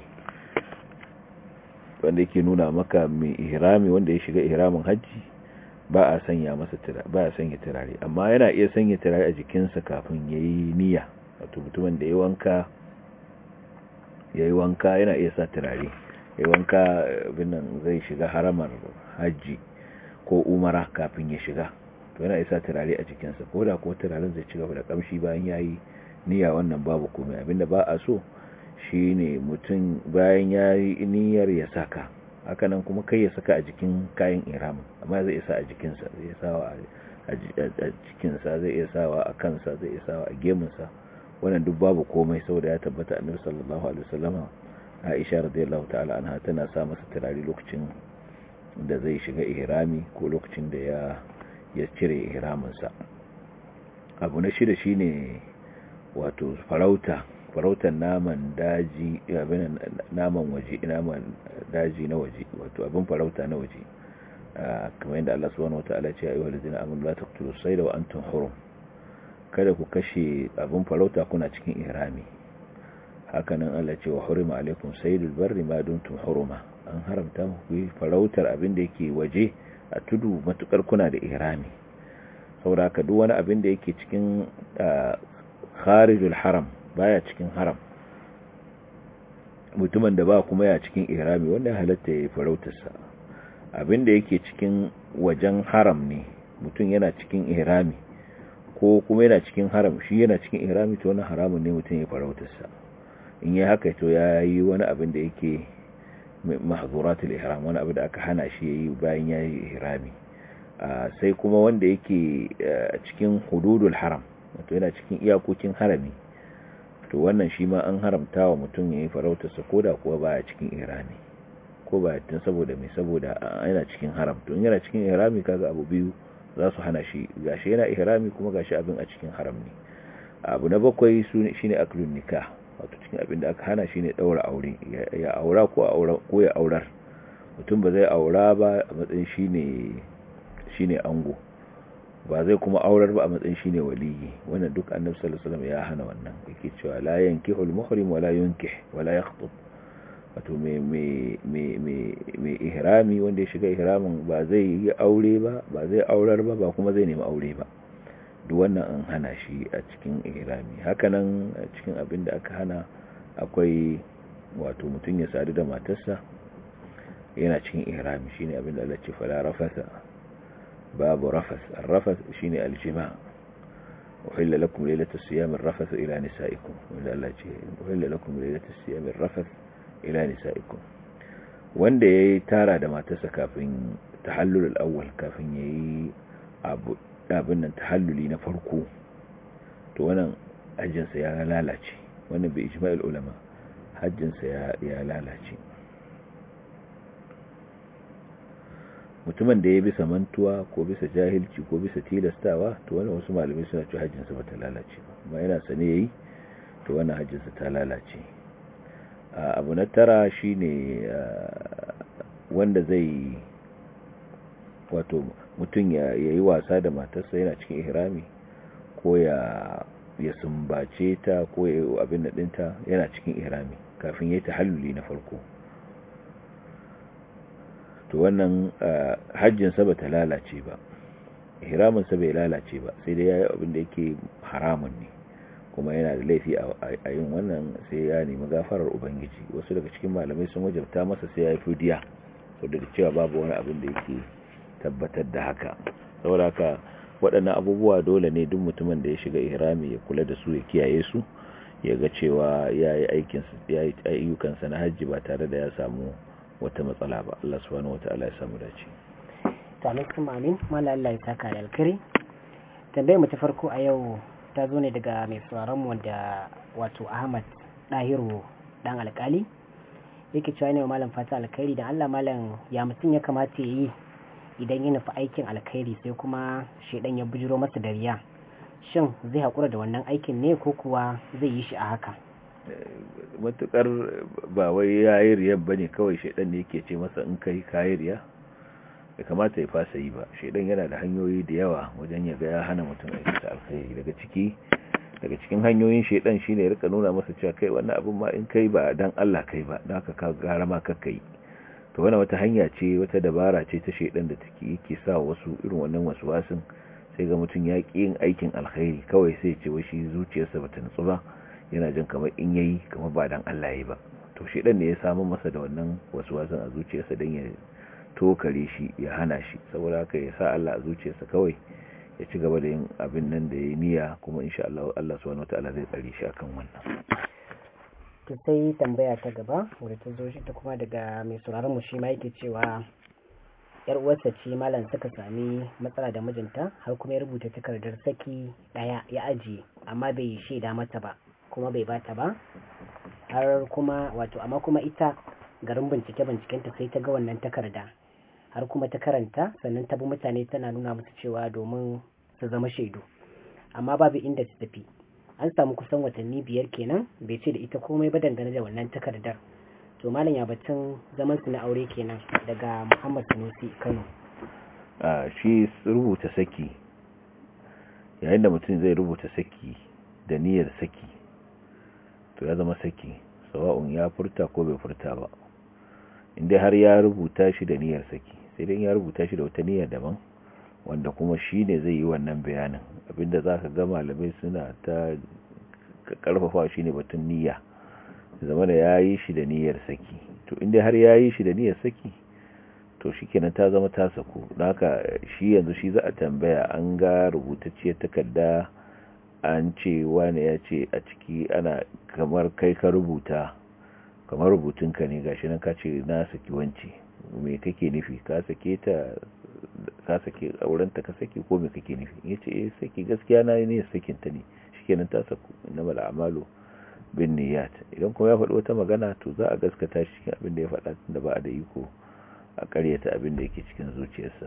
wanda yake nuna maka mai ihrami wanda ya shiga ihramin hajji ba a sanya masa turare, ba a sanya turare, amma yana iya sanya turare a jikinsa kafin yayi niyya. Wato mutumin da ya wanka yayi wanka yana iya sa turare, yayi wanka binnan zai shiga haramar hajji ko umara kafin ya shiga, to yana isa turare a jikinsa, ko da ko turaren zai ci gaba da kamshi bayan yayi niyya, wannan babu komai. Abinda ba a so shine mutum bayan yayi niyyar ya saka, hakanan kuma kai ya saka a jikin kayan ihramin, amma zai isa a jikinsa, zai sawa a jikinsa, zai iya sawa a kansa, zai iya sawa a gemunsa, wannan duk babu komai, saboda ya tabbata annabi sallallahu alaihi wasallam, Aisha radiyallahu ta'ala anha tana sa masa turare lokacin da zai shiga ihrami ko lokacin da ya ya cire ihraminsa. Abu na shida shine wato farauta farautar naman daji, abin naman waje, naman daji na waje, wato abin farauta na waje, kamar yadda Allah subhanahu wataala ya ce ya ayyuhal ladina amanu la taqtulus sayda wa antum hurum, kada ku kashe abin farauta kuna cikin ihrami. Hakanan Allah ce wa hurima alaikum saydul barri ma dumtum huruma, an haramta muku farautar abin da yake waje a tudu matukar kuna da ihrami. Saboda haka duk wani abin da yake cikin kharijul haram, baya cikin haram, mutumin da ba kuma ya cikin ihrami, wanda halatta ya farautar sa. Abin da yake cikin wajen haram ne, mutum yana cikin ihrami ko kuma yana cikin haram, shi yana cikin ihrami, to wannan haramun ne mutum ya farautar sa. In yi haka to ya yi wani abin da yake mahzuratul ihram, wani abin da aka hana shi yayi bayan yayi ihrami. Sai kuma wanda yake cikin hududul haram, wato yana cikin iyakokin harami, to wannan shi ma an haramta wa mutum yayi farautar sa koda kuwa baya cikin ihrami, ko ba tun saboda me saboda yana cikin haram. To in yana cikin ihrami kaga abu biyu za su hana shi, gashi yana ihrami kuma gashi abin a cikin haram ne. Abu na bakwai shine aklun nikah, wato cikin abin da aka hana shine daura aure, ya aura ko aura ko ya aurar. Mutum ba zai aura ba a matsayin shine shine ango, ba zai kuma aurar ba a matsayin shine waliyi. Wannan duk Annabi sallallahu alaihi wasallam ya hana wannan, yake cewa la yankihul muhrim wala yunkih wala yakhthub. Wato me me me me me ihrami wanda ya shiga ihramin ba zai yi aure ba, ba zai aurar ba, ba kuma zai nemi aure ba. Duk wannan an hana shi a cikin ihrami. Hakanan a cikin abin da aka hana akwai wato mutum ya sadu da matarsa yana cikin ihrami, shine abin da Allah ce fala rafasa, babu rafas. Ar-rafas shine al-jima'. uhilla lakum laylatus siyam ar-rafas ila nisaikum, wanda Allah ce uhilla lakum laylatus siyam ar-rafas ila nisaikum. Wanda yayi tara da matarsa kafin tahallul al-awwal, kafin yayi abu abin nan tahalluli na farko, to wannan hajjinsa ya lalace. Wannan bi ijma'il ulama hajjinsa ya ya lalace. Mutumin da ya bisa mantuwa ko bisa jahilci ko bisa tilastawa, to wannan wasu malamai suna cewa hajjinsa bata lalace ba, amma yana sane yayi, to wannan hajjinsa ta lalace. Abu na tara shine wanda zai wato mutum ya yi wasa da matarsa yana cikin ihrami, ko ya ya sumbace ta ko ya yi abin da dinta yana cikin ihrami kafin ya yi tahalluli na farko, to wannan hajjinsa ba ta lalace ba, ihraminsa bai lalace ba, sai dai ya yi abin da yake haramun ne, kuma yana da laifi a yin wannan, sai ya nemi gafarar ubangiji. Wasu daga cikin malamai sun wajabta masa sai ya yi fidiya, saboda cewa babu wani abin da yake tabbatar da haka. Saboda haka waɗannan abubuwa dole ne duk mutumin da ya shiga ihrami ya kula da su, ya kiyaye su, ya ga cewa ya yi aikinsa, ya yi ayyukansa na hajji ba tare da ya samu wata matsala ba. Allah subhanahu wataala ya samu dace. To alaikum amin. Mallam Allah ya saka da alkhairi. Tambayar mu ta farko a yau ta zo ne daga mai sauraron mu da wato Ahmad Dahiru dan alkali. Yake cewa ne malam fata alkhairi, dan Allah malam ya mutum ya kamata yi idan ya nufi aikin alkhairi sai kuma shedan ya bujiro masa da riya, shin zai hakura da wannan aikin ne ko kuwa zai yi shi a haka? matukar ba wai yayi riyar bane kawai shedan ne yake ce masa in kai kayi riya ya kamata ya fasa yi ba. Shedan yana da hanyoyi da yawa wajen ya ga ya hana mutum aikata alkhairi. daga ciki daga cikin hanyoyin shedan shine ya rika nuna masa cewa kai wannan abun ma in kai ba dan Allah kai ba dan haka ka gara ma kakkai. To wannan wata hanya ce, wata dabara ce ta shedan da take yake sa wasu irin wannan waswasin, sai ga mutum ya ƙi yin aikin alkhairi kawai sai ce wai shi zuciyarsa bata nutsu ba, yana jin kamar in yayi kamar ba dan Allah yayi ba. To shedan ne ya samu masa da wannan waswasin a zuciyarsa dan ya tokare shi, ya hana shi. Saboda haka ya sa Allah a zuciyarsa kawai ya ci gaba da yin abin nan da yayi niyya, kuma insha Allah Allah subhanahu wataala zai tsare shi akan wannan. To sai tambaya ta gaba wadda ta zo shi ta kuma daga mai sauraron mu, shi ma yake cewa yar uwarsa ce malam suka sami matsala da mijinta, har kuma ya rubuta takardar saki daya ya ajiye, amma bai shaida mata ba kuma bai bata ba, har kuma wato amma kuma ita garin bincike bincikenta sai ta ga wannan takarda, har kuma ta karanta, sannan ta bi mutane tana nuna musu cewa domin su zama shaidu, amma babu inda ta tafi. An samu kusan watanni biyar kenan bai ce da ita komai ba dangane da wannan takardar. To malam ya batun zaman su na aure kenan, daga Muhammad Sanusi Kano. a shi rubuta saki, yayin da mutum zai rubuta saki da niyyar saki, to ya zama saki, sawa'un ya furta ko bai furta ba, inda har ya rubuta shi da niyyar saki. Sai dai ya rubuta shi da wata niyyar daban, wanda kuma shi ne zai yi wannan bayanin. Abinda za ka ga malamai suna ta karfafa shi ne batun niyya, zama da ya yi shi da niyyar saki. To inda har ya yi shi da niyyar saki, to shi kenan ta zama ta saku. Don haka shi yanzu shi za a tambaya, an ga rubutacciyar takarda an ce wani ya ce a ciki ana kamar kai ka rubuta, kamar rubutunka ne gashi nan ka ce na saki wance, me kake nufi? Ka sake ta, ka sake aurenta ka saki ko me kake nufi? Yace eh saki, gaskiya na ne sakin ta ne, shikenan ta saku. Innamal a'malu bin niyyat. Idan kuma ya faɗi wata magana, to za a gaskata shi cikin abin da ya faɗa, tunda ba a da iko a ƙaryata abin da yake cikin zuciyarsa.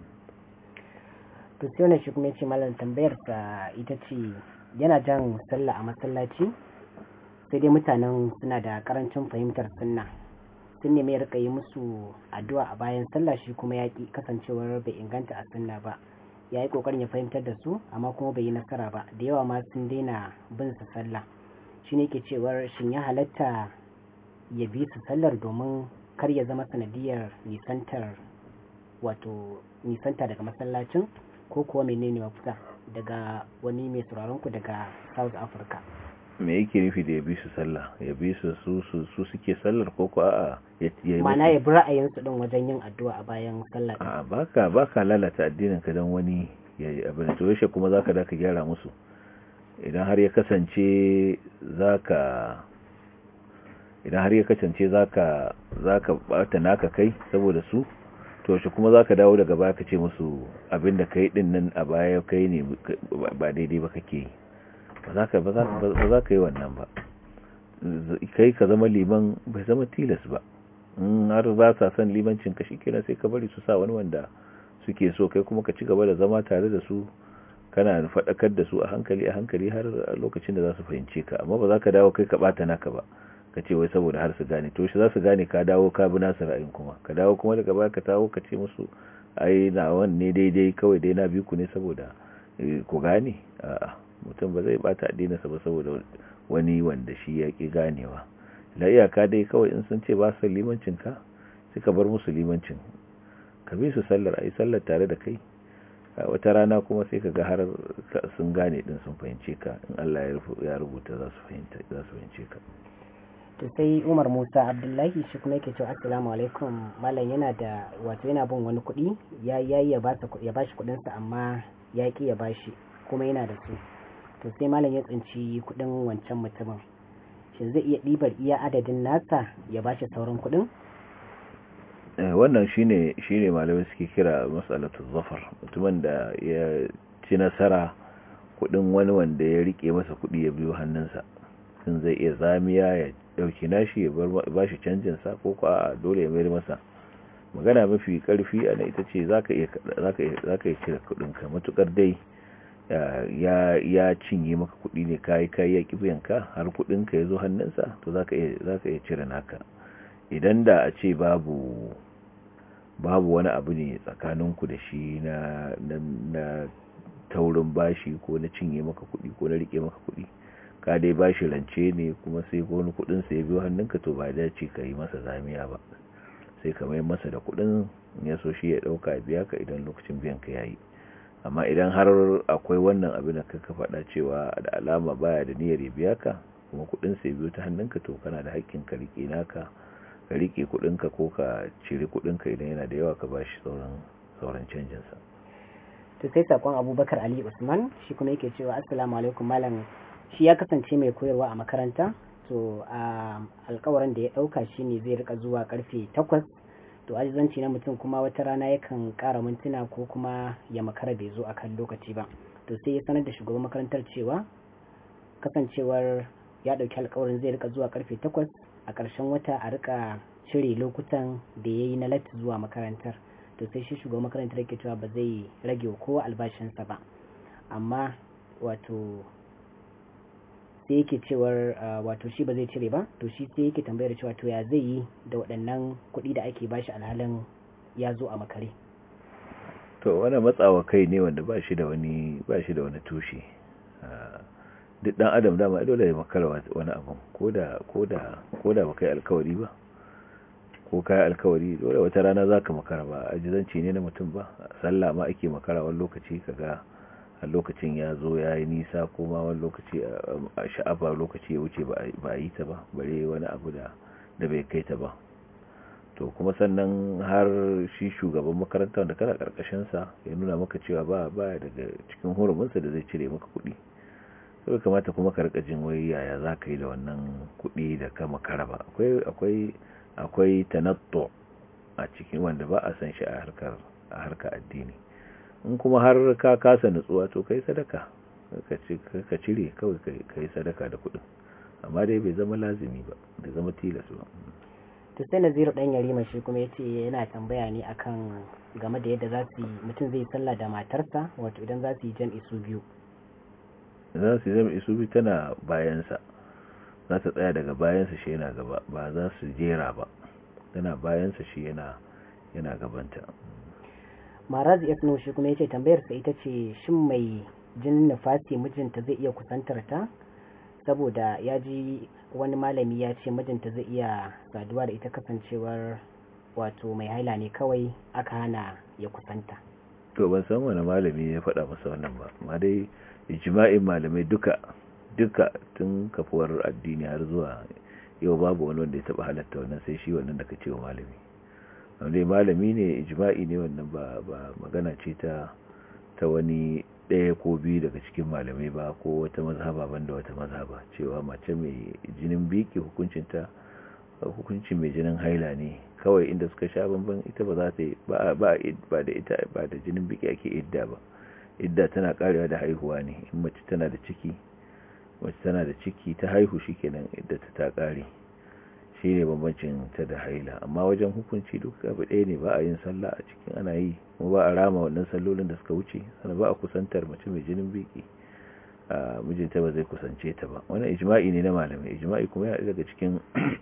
To sai wannan shi kuma yace malam tambayar sa ita ce, yana jan sallah a masallaci, sai dai mutanen suna da karancin fahimtar sunna, sun nemi ya rika yi musu addu'a a bayan sallah, shi kuma ya ki, kasancewar bai inganta a sunna ba. Ya yi kokarin ya fahimtar da su, amma kuma bai yi nasara ba, da yawa ma sun daina bin su sallah. Shi ne ke cewar shin ya halatta ya bi su sallar domin kar ya zama sanadiyar nisantar wato nisanta daga masallacin, ko kuwa menene mafita? Daga wani mai sauraron ku daga South Africa. Me yake nufi da ya bi su sallah? Ya bi su su su suke sallar, ko ko a'a ya yi mana ya bi ra'ayin su din wajen yin addu'a a bayan sallah? A'a, baka baka lalata addinin ka dan wani yayi abin to yaushe kuma zaka da ka gyara musu. Idan har ya kasance zaka idan har ya kasance zaka zaka bata naka kai saboda su, to shi kuma zaka dawo daga baya ka ce musu abinda kai din nan a baya kai ne ba daidai ba kake yi. ba za ka ba za ka yi wannan ba. Kai ka zama liman bai zama tilas ba. in har ba sa son limancin ka shikenan sai ka bari su sa wani wanda suke so, kai kuma ka ci gaba da zama tare da su, kana faɗakar da su a hankali a hankali har lokacin da za su fahimce ka. Amma ba za ka dawo kai ka bata naka ba, ka ce wai saboda har su gane. To shi za su gane ka dawo ka bi nasu ra'ayin, kuma ka dawo kuma daga baya ka dawo ka ce musu ai na wanne daidai, kawai dai na bi ku ne saboda ku gane. A'a, mutum ba zai bata addininsa ba saboda wani wanda shi ya ki ganewa. La iyaka dai kawai in sun ce ba su limancin ka, sai ka bar musu limancin, ka bi su sallar, ai sallar tare da kai. Wata rana kuma sai ka ga har sun gane din, sun fahimce ka. In Allah ya rubuta za su fahimta, za su fahimce ka. To sai Umar Musa Abdullahi shi kuma yake cewa assalamu alaikum malam, yana da wato yana bin wani kuɗi, ya yayi ya ba ya bashi kuɗin sa, amma ya ki ya bashi, kuma yana da su. To sai malam ya tsinci kuɗin wancan mutumin, shin zai iya ɗibar iya adadin nasa ya bashi sauran kuɗin? Wannan shine shine malamai suke kira mas'alatu zafar. Mutumin da ya ci nasara, kuɗin wani wanda ya rike masa kuɗi ya biyo hannunsa, sun zai iya zamiya ya dauki nashi ya ba shi canjin sa, ko ko a dole ya mayar masa. Magana mafi karfi ana ita ce zaka iya zaka iya zaka iya cire kuɗin ka, matukar dai ya ya cinye maka kuɗi ne kai kai ya kibiyanka har kuɗin ka yazo hannunsa to zaka iya zaka iya cire naka. Idan da a ce babu babu wani abu ne tsakaninku da shi na na taurin bashi ko na cinye maka kuɗi ko na rike maka kuɗi, ka dai bashi rance ne kuma sai ko wani kuɗin sa ya biyo hannunka, to ba dace ka yi masa zamiya ba, sai ka mai masa da kuɗin ya so shi ya ɗauka biya ka idan lokacin biyan ka yayi. Amma idan har akwai wannan abin da kaka faɗa cewa da alama baya da niyyar ya biya ka kuma kuɗin sa ya biyo ta hannunka, to kana da haƙƙin ka rike naka, ka rike kuɗinka ko ka cire kuɗinka idan yana da yawa ka bashi sauran sauran canjin sa. To sai sakon Abubakar Ali Usman, shi kuma yake cewa assalamu alaikum malam, shi ya kasance mai koyarwa a makaranta, to a alƙawarin da ya dauka shine zai rika zuwa karfe takwas, to ajizanci na mutum kuma wata rana yakan ƙara mintuna ko kuma ya makara bai zo akan lokaci ba. To sai ya sanar da shugaban makarantar cewa kasancewar ya dauki alƙawarin zai rika zuwa karfe takwas, a ƙarshen wata a rika cire lokutan da yayi na latti zuwa makarantar. To sai shi shugaban makarantar yake cewa ba zai rage wa kowa albashinsa ba, amma wato sai yake cewar wato shi ba zai cire ba. To shi sai yake tambayar cewa to ya zai yi da waɗannan kuɗi da ake bashi alhalin ya zo a makare. To wannan matsawa kai ne wanda ba shi da wani ba shi da wani tushe. Duk dan adam dama dole ya makara wani abu, koda koda koda ba kai alkawari ba ko kai alkawari dole wata rana zaka makara, ba ajizanci ne na mutum ba. Sallah ma ake makara wani lokaci, kaga a lokacin ya zo ya yi nisa, ko ma wani lokaci a sha'afa lokaci ya wuce ba a yi ta ba, bare wani abu da da bai kai ta ba. To kuma sannan har shi shugaban makaranta da kana karkashin sa ya nuna maka cewa ba ba daga cikin hurumunsa da zai cire maka kuɗi, sai kamata kuma ka rika jin wai yaya zaka yi da wannan kuɗi da ka makara ba. Akwai akwai akwai tanattu a cikin wanda ba a san shi a harkar a harkar addini. In kuma har ka kasa nutsuwa to kai sadaka, ka cire kawai kai sadaka da kuɗin, amma dai bai zama lazimi ba, bai zama tilas ba. To sai Naziru dan Yarima shi kuma yace yana tambaya ne akan game da yadda za su mutum zai sallah da matarsa, wato idan za su yi jam'i su biyu. Za su yi jam'i su biyu, tana bayansa, za ta tsaya daga bayansa shi yana gaba, ba za su jera ba, tana bayansa shi yana yana gabanta. Maraz Yasnu shi kuma yace tambayar sa ita ce shin mai jinin nifasi mijinta zai iya kusantar ta, saboda ya ji wani malami ya ce mijinta zai iya saduwa da ita kasancewar wato mai haila ne kawai aka hana ya kusanta. To ban san wani malami ya faɗa masa wannan ba, amma dai ijma'in malamai duka duka tun kafuwar addini har zuwa yau babu wani wanda ya taba halatta wannan sai shi wannan da ka ce wa malami. Wanda malami ne, ijma'i ne wannan, ba ba magana ce ta ta wani ɗaya ko biyu daga cikin malamai ba, ko wata mazhaba banda wata mazhaba, cewa mace mai jinin biki hukuncinta hukuncin mai jinin haila ne kawai, inda suka sha bamban ita ba za ta yi ba ba ba da ita ba da jinin biki ake idda ba. Idda tana karewa da haihuwa ne. In mace tana da ciki mace tana da ciki ta haihu shikenan idda ta ta kare, shine bambancin ta da haila. Amma wajen hukunci duk abu ɗaya ne, ba a yin sallah a cikin ana yi, kuma ba a rama wannan sallolin da suka wuce, sannan ba a kusantar mace mai jinin biki, a mijinta ba zai kusance ta ba. Wannan ijma'i ne na malamai. Ijma'i kuma yana daga cikin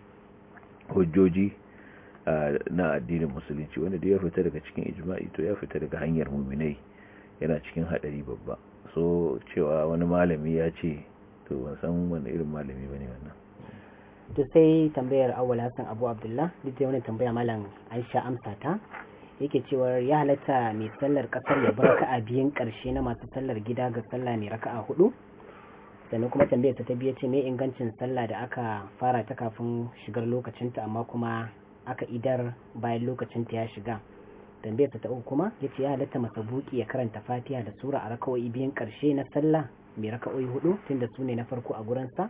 hujjoji na addinin musulunci, wanda da ya fita daga cikin ijma'i to ya fita daga hanyar mu'minai, yana cikin hadari babba. So cewa wani malami ya ce, to ban san wani irin malami bane wannan. To sai tambayar Awwal Hassan Abu Abdullah, duk da wannan tambaya malam Aisha amsa ta, yake cewa ya halatta mai sallar kasar ya bar raka'a biyun karshe na masu sallar gida ga sallah mai raka'a hudu. Sannan kuma tambayar ta biye ce me ingancin sallah da aka fara ta kafin shigar lokacinta amma kuma aka idar bayan lokacinta ya shiga. Tambayar ta uku kuma yace ya halatta masabuki ya karanta Fatiha da sura a raka'o'i biyun karshe na sallah mai raka'o'i hudu tunda su ne na farko a gurin sa.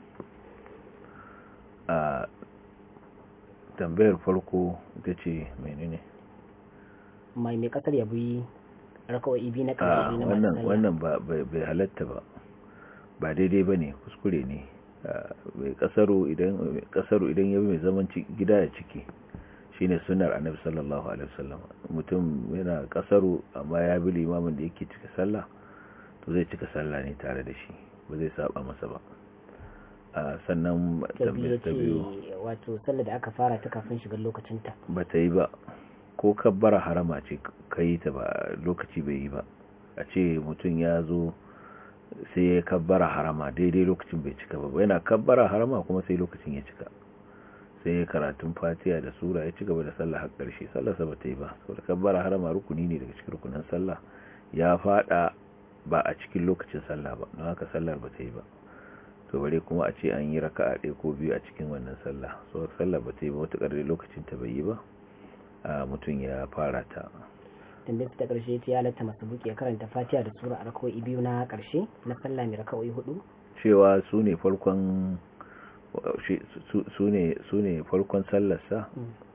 A tambayar farko ita ce menene? Mai mai kasar ya bi raka'o'i biyu na karshe na wannan wannan ba bai halatta ba, ba daidai bane, kuskure ne. Mai kasaru idan kasaru idan ya bi mai zaman gida ya ciki, shine sunnar Annabi sallallahu alaihi wasallam. Mutum yana kasaru amma ya bi limamin da yake cika sallah, to zai cika sallah ne tare da shi, ba zai saba masa ba. Sannan tambayar ta biyu wato sallar da aka fara ta kafin shigar lokacinta ba ta yi ba, ko kabbara harama ce ka yi ta ba lokaci bai yi ba. A ce mutum ya zo sai ya kabbara harama daidai lokacin bai cika ba, yana kabbara harama kuma sai lokacin ya cika, sai ya karatun fatiha da sura ya ci gaba da sallah har ƙarshe, sallarsa ba ta yi ba. saboda kabbara harama rukuni ne daga cikin rukunan sallah, ya fada ba a cikin lokacin sallah ba, don haka sallar ba ta yi ba. to bare kuma a ce an yi raka'a ɗaya ko biyu a cikin wannan sallah, so sallah ba ta yi ba wata ƙarfi lokacin ta bai yi ba, a mutum ya fara ta. tambayar ta ƙarshe ta halatta masabuki ya karanta fatiha da sura a raka'o'i biyu na ƙarshe na sallah mai raka'o'i hudu, cewa su ne farkon su ne farkon sallarsa.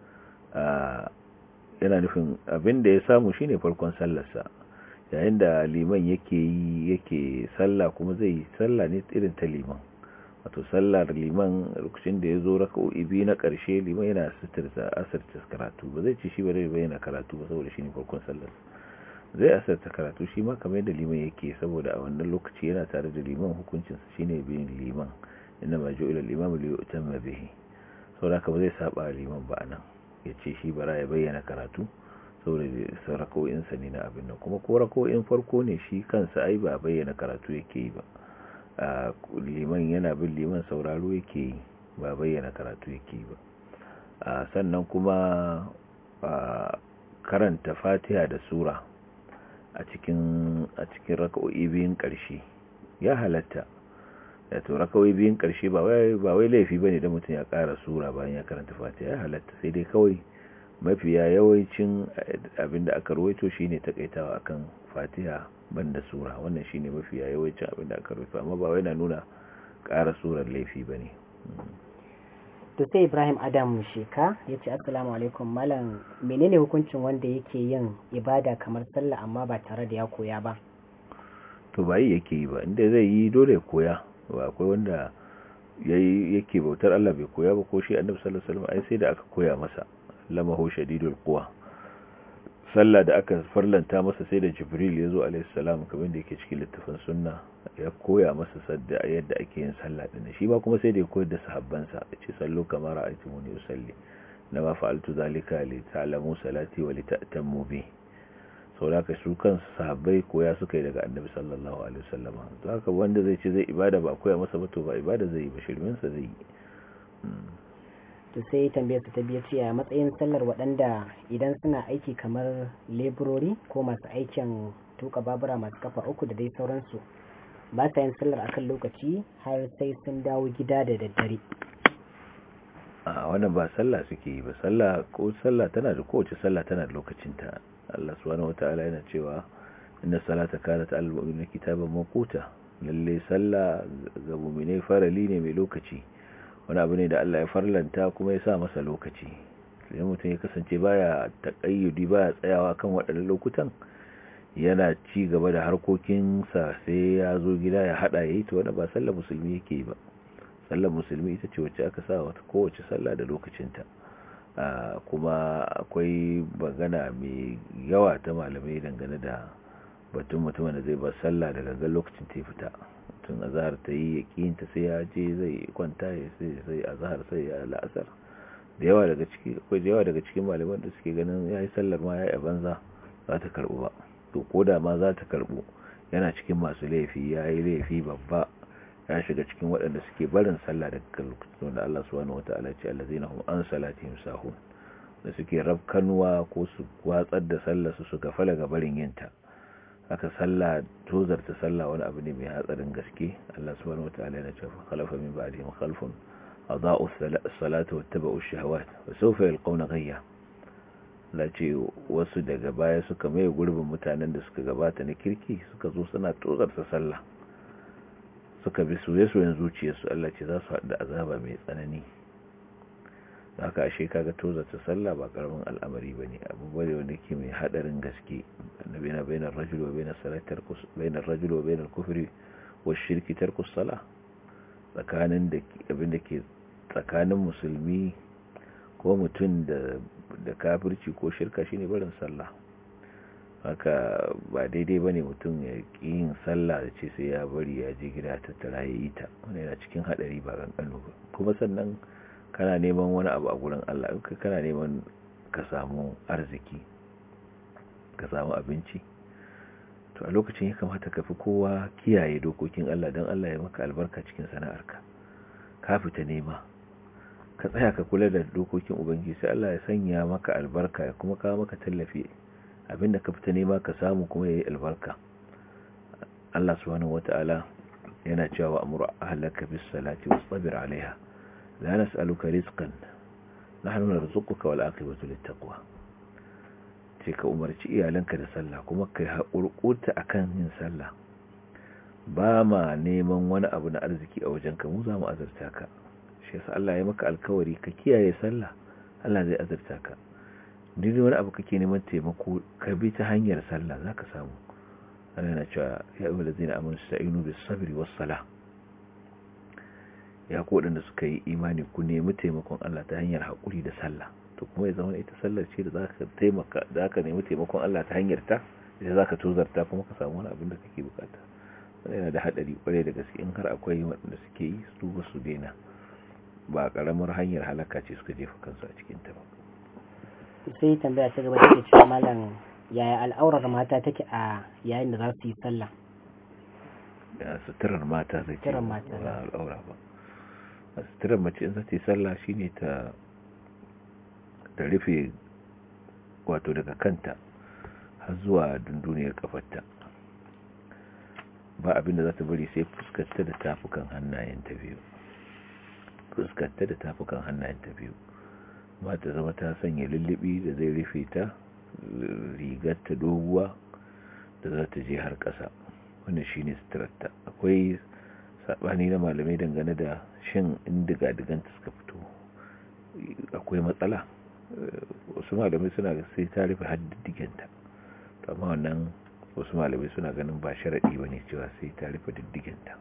Yana nufin abin da ya samu shine farkon sallarsa, yayin da liman yake yi yake sallah kuma zai yi sallah ne irin ta liman, wato sallar liman lokacin da ya zo raka'o'i biyu na ƙarshe liman yana sitirta asirta karatu, ba zai ci shi ba zai bayyana karatu ba saboda shine farkon sallar, zai asirta karatu shi ma kamar yadda liman yake, saboda a wannan lokaci yana tare da liman, hukuncin sa shine bin liman, inna ma ju'ila al-imamu li yu'tamma bihi, saboda haka ba zai saba liman ba anan ya ce shi bara ya bayyana karatu saboda rako'insa ne na abin nan. Kuma ko rako'in farko ne shi kansa ai ba bayyana karatu yake yi ba, liman yana bin liman sauraro yake yi ba bayyana karatu yake yi ba. Sannan kuma karanta fatiha da sura a cikin a cikin rako'i biyun ƙarshe ya halatta. to rako'i biyun ƙarshe ba wai ba wai laifi bane da mutum ya ƙara sura bayan ya karanta fatiha, ya halatta, sai dai kawai mafiya yawancin abinda aka rawaito shine takaitawa akan fatiha banda sura, wannan shine mafiya yawancin abinda aka rawaito, amma ba wai na nuna ƙara surar laifi bane. to sai Ibrahim Adam Sheka yace assalamu alaikum malam, menene hukuncin wanda yake yin ibada kamar sallah amma ba tare da ya koya ba? to bai yake yi ba, inda zai yi dole ya koya, ba akwai wanda yayi yake bautar Allah bai koya ba, ko shi Annabi sallallahu alaihi wasallam ai sai da aka koya masa, lamahu shadidul quwa, sallah da aka farlanta masa sai da Jibril ya zo alaihi salam kamar da yake cikin littafin sunna, ya koya masa sadda yadda ake yin sallah din, shi ba kuma sai da ya koyar da sahabbansa, yace sallu kama ra'aytumuni usalli, lama fa'altu zalika li ta'lamu salati wa li ta'tammu bi. saboda su kansu sahabbai koya suka yi daga Annabi sallallahu alaihi wasallam, to haka wanda zai ce zai ibada ba koya masa ba, to ba ibada zai yi ba, shirmin sa zai yi. to sai tambayar ta biya ce a matsayin sallar waɗanda idan suna aiki kamar leburori ko masu aikin tuka babura masu kafa uku da dai sauransu, ba sa yin sallar akan lokaci har sai sun dawo gida da daddare. a wannan ba sallah suke yi ba, sallah ko sallah tana da kowace sallah tana da lokacinta. Allah subhanahu wataala yana cewa inna salata kanat alal mu'minina kitaban mawquta, lalle sallah ga mu'mine farali ne mai lokaci, wani abu ne da Allah ya farlanta kuma ya sa masa lokaci. sai mutum ya kasance baya taqayyudi baya tsayawa kan waɗannan lokutan, yana ci gaba da harkokinsa sai ya zo gida ya hada yayi, to wanda ba sallar musulmi yake ba. sallar musulmi ita ce wacce aka sa wata kowace sallah da lokacinta. kuma akwai magana mai yawa ta malamai dangane da batun mutumin da zai ba sallah da gangan lokacin ta fita, tun azhar ta yi yakinta sai ya je zai kwanta ya sai sai azhar sai ya la'asar. da yawa daga ciki akwai da yawa daga cikin malaman da suke ganin yayi sallar ma yayi banza za ta karbu ba, to koda ma za ta karbu yana cikin masu laifi, yayi laifi babba, ya shiga cikin waɗanda suke barin sallah daga lokacin da Allah subhanahu wataala ya ce allazina hum an salatihim sahun, da suke rabkanwa ko su watsar da sallar su su gafala ga barin yinta. haka sallah tozarta sallah wani abu ne mai hatsarin gaske. Allah subhanahu wataala yana cewa khalafa min ba'dihim khalfun adaa'u as-salata wattaba'u ash-shahawat wa sawfa yalqawna ghayya. lace wasu daga baya suka mai gurbin mutanen da suka gabata na kirki, suka zo suna tozarta sallah, suka bi soye-soyen zuciyarsu, Allah ce za su haɗu azaba mai tsanani. haka ashe kaga tozarta sallah ba karamin al'amari bane, abu bane wanda ke mai hadarin gaske. annabi na bainar rajuli wa bainar salati tarkus bainar rajuli wa bainar kufri wa shirki tarkus salah, tsakanin da abin da ke tsakanin musulmi ko mutum da da kafirci ko shirka shine barin sallah. haka ba daidai ba ne mutum ya yin sallah da ce sai ya bari ya je gida tattara ya yi ta wani yana cikin haɗari ba ƙanƙano ba. Kuma sannan kana neman wani abu a gurin Allah, in ka kana neman ka samu arziki ka samu abinci, to a lokacin ya kamata ka fi kowa kiyaye dokokin Allah don Allah ya maka albarka cikin sana'arka. Ka fita nema, ka tsaya ka kula da dokokin Ubangiji, sai Allah ya sanya maka albarka ya kuma kawo maka tallafi. Abinda ka fita nema ka samu kuma yayi albarka. Allah subhanahu wata'ala yana cewa amru ahlaka bis salati wasbir alaiha la nas'aluka rizqan nahnu narzuquka wal aqibatu lit taqwa. ce ka umarci iyalanka da sallah kuma kai haƙurƙuta akan yin sallah. Ba ma neman wani abu na arziki a wajenka, mu za mu azurta ka. Shi yasa Allah ya maka alkawari ka kiyaye sallah, Allah zai azurta ka. Duk wani abu kake neman taimako ka bi ta hanyar sallah zaka samu. Allah yana cewa ya ayyuhal ladzina amanu ista'inu bis sabri was salah. Ya ku wadanda suka yi imani ku nemi taimakon Allah ta hanyar haƙuri da sallah. To kuma ya zama ita sallar ce da zaka taimaka, zaka nemi taimakon Allah ta hanyar ta, idan zaka tozarta kuma ka samu wani abin da kake bukata. Wannan yana da hadari kwarai da gaske, in har akwai wanda suke yi su ba su daina, ba karamar hanyar halaka ce suka jefa kansu a cikin ta ba. Sai tambaya ta gaba take cewa malam yaya al'aurar mata take a yayin da za su yi sallah? Ya suturar mata zai ce Suturar mata. ba al'aura ba. A suturar mace in za ta yi sallah shine ta ta rufe wato daga kanta har zuwa dunduniyar kafarta. Ba abinda za ta bari sai fuskarta da tafukan hannayen ta biyu. Fuskarta da tafukan hannayen ta biyu. Ba ta zama ta sanya lullubi da zai rufe ta, rigar ta doguwa da za ta je har ƙasa. Wannan shine suturarta. Akwai sabani na malamai dangane da shin indiga diganta suka fito akwai matsala. Wasu malamai suna ga sai ta rufe haddiganta, amma wannan wasu malamai suna ganin ba sharadi bane cewa sai ta rufe diddiganta.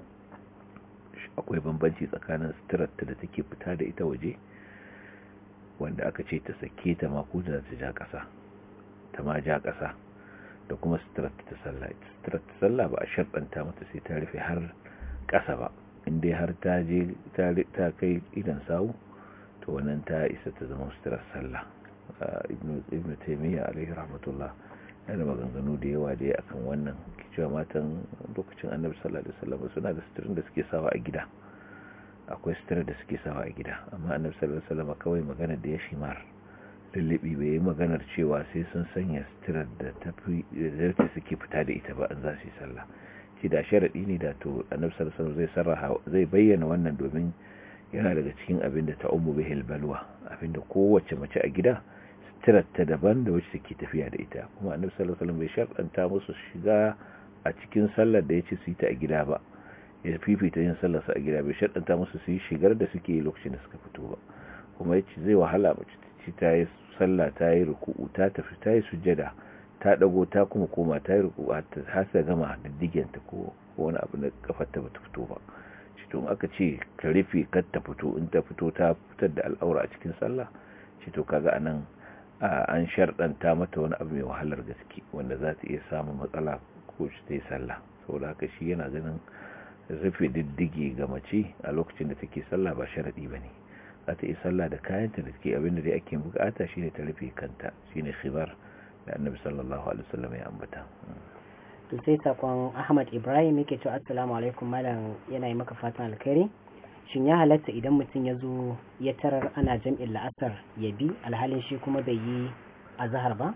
Akwai bambanci tsakanin suturarta da take fita da ita waje, wanda aka ce ta sake ta ma ko da ta ja ƙasa, ta ma ja ƙasa, da kuma suturarta ta sallah. Suturarta sallah ba a sharɗanta mata sai ta rufe har ƙasa ba, inda har ta je ta kai idan sawu, to wannan ta isa ta zama suturar sallah. Ibn Taymiyyah alaihi rahmatullah yana maganganu da yawa da ya akan wannan, cewa matan lokacin Annabi sallallahu alaihi wasallam suna da suturin da suke sawa a gida. Akwai suturar da suke sawa a gida, amma Annabi sallallahu alaihi wasallam kawai magana da ya shimar lullubi, bai yi maganar cewa sai sun sanya suturar da tafi da suke fita da ita ba an za su yi sallah. Shi da sharadi ne da to Annabi sallallahu alaihi wasallam zai sarraha zai bayyana wannan, domin yana daga cikin abin da ta'ummu bihil balwa, abin da kowace mace a gida suturar ta daban da wacce take tafiya da ita. Kuma Annabi sallallahu alaihi wasallam bai sharɗanta musu shiga a cikin sallar da yace su yi ta a gida ba, ya fifita yin sallar su a gida, bai sharɗanta musu su yi shigar da suke yi lokacin da suka fito ba. Kuma yace zai wahala mace ta yi sallah, ta yi ruku'u, ta tafi, ta yi sujjada, ta dago, ta kuma koma, ta yi ruku'u har ta gama diddigenta ko wani abu na kafarta ba ta fito ba. Shi to aka ce ka rufe kar ta fito, in ta fito ta fitar da al'aura a cikin sallah, shi to kaga anan an sharɗanta mata wani abu mai wahalar gaske wanda za ta iya samun matsala ko shi ta yi sallah. Saboda haka shi yana ganin rufe diddige ga mace a lokacin da take sallah ba sharadi bane. Za ta yi sallah da kayanta da take, abinda dai ake bukata shine ta rufe kanta, shine khibar da Annabi sallallahu alaihi wasallam ya ambata. To sai sakon Ahmad Ibrahim yake cewa assalamu alaikum malam, yana yi maka fatan alkhairi. Shin ya halatta idan mutum ya zo ya tarar ana jam'in la'asar ya bi alhalin shi kuma bai yi azhar ba?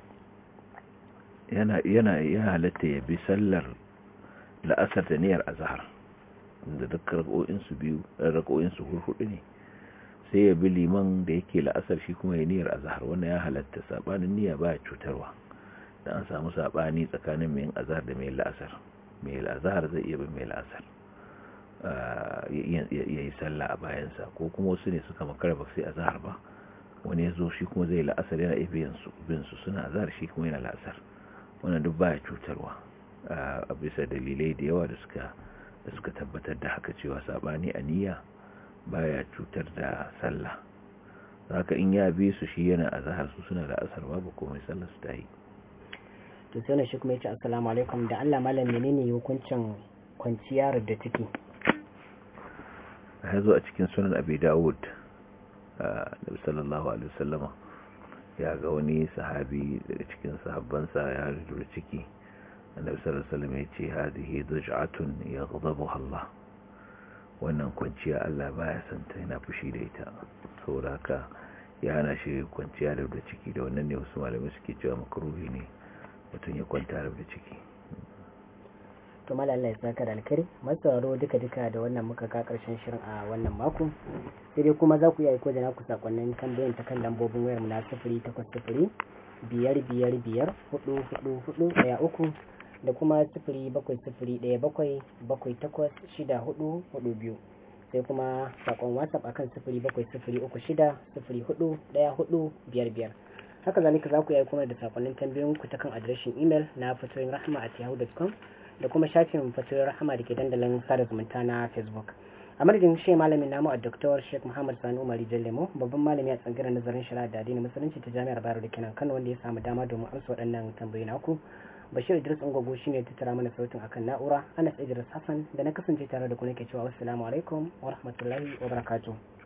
Yana yana ya halatta ya bi sallar la'asar da niyyar azhar, da dukkan rak'o'in su biyu, rak'o'in su hudu ne. Sai ya bi liman da yake la'asar shi kuma ya niyyar azhar. Wannan ya halatta, sabanin niyya ba cutarwa. Dan an samu sabani tsakanin mai azhar da mai la'asar, mai azhar zai iya bin mai la'asar ya yi sallah a bayansa, ko kuma wasu ne suka makara ba sai azhar ba, wani ya zo shi kuma zai la'asar yana iya bin su suna azhar shi kuma yana la'asar. Wannan duk baya cutarwa a bisa dalilai da yawa da suka da suka tabbatar da haka, cewa sabani a niyya baya cutar da sallah. Haka in ya bi su shi yana azhar su suna la'asar babu komai, sallar su ta yi. To to sai shi kuma ya ce assalamu alaikum da Allah malam menene hukuncin kwanciya da ciki? ya zo a cikin sunan abi dawud nabi sallallahu alaihi wasallama ya ga wani sahabi daga cikin sahabbansa ya rubuta ciki, annabi sallallahu alaihi wasallam ya ce hadhihi duj'atun yaghdabuha Allah, wannan kwanciya Allah baya son ta, yana fushi da ita, saboda haka ya hana shi kwanciya da rubuta ciki. Da wannan ne wasu malamai suke cewa makruhi ne mutum ya kwanta da rubuta ciki. to mala Allah ya saka da alkhairi. Masauraro duka duka da wannan muka ka karshen shirin a wannan mako, sai dai kuma za ku iya aiko da naku sakonnin tambayoyin ta kan lambobin wayar mu na sifiri takwas sifiri biyar biyar biyar hudu hudu hudu daya uku da kuma sifiri bakwai sifiri daya bakwai bakwai takwas shida hudu hudu biyu, sai kuma sakon WhatsApp akan sifiri bakwai sifiri uku shida sifiri hudu daya hudu biyar biyar. haka zalika za ku iya aiko da sakonnin tambayoyin ku ta kan adireshin email na fatoyin rahama at yahoo dot com da kuma shafin fatoyin rahama da ke dandalin sada zumunta na Facebook. A madadin shi malamin namu a Doktor Sheikh Muhammad Sani Umar Jallemo, babban malami a tsangirar nazarin shari'a da addinin musulunci ta Jami'ar Bayero da kenan Kano, wanda ya samu dama domin amsa waɗannan tambayoyi naku. Bashir Idris Ungogo shine tattara mana sautin akan na'ura. Anas Idris Hassan da na kasance tare da ku nake cewa assalamu alaikum wa rahmatullahi wa barakatuh.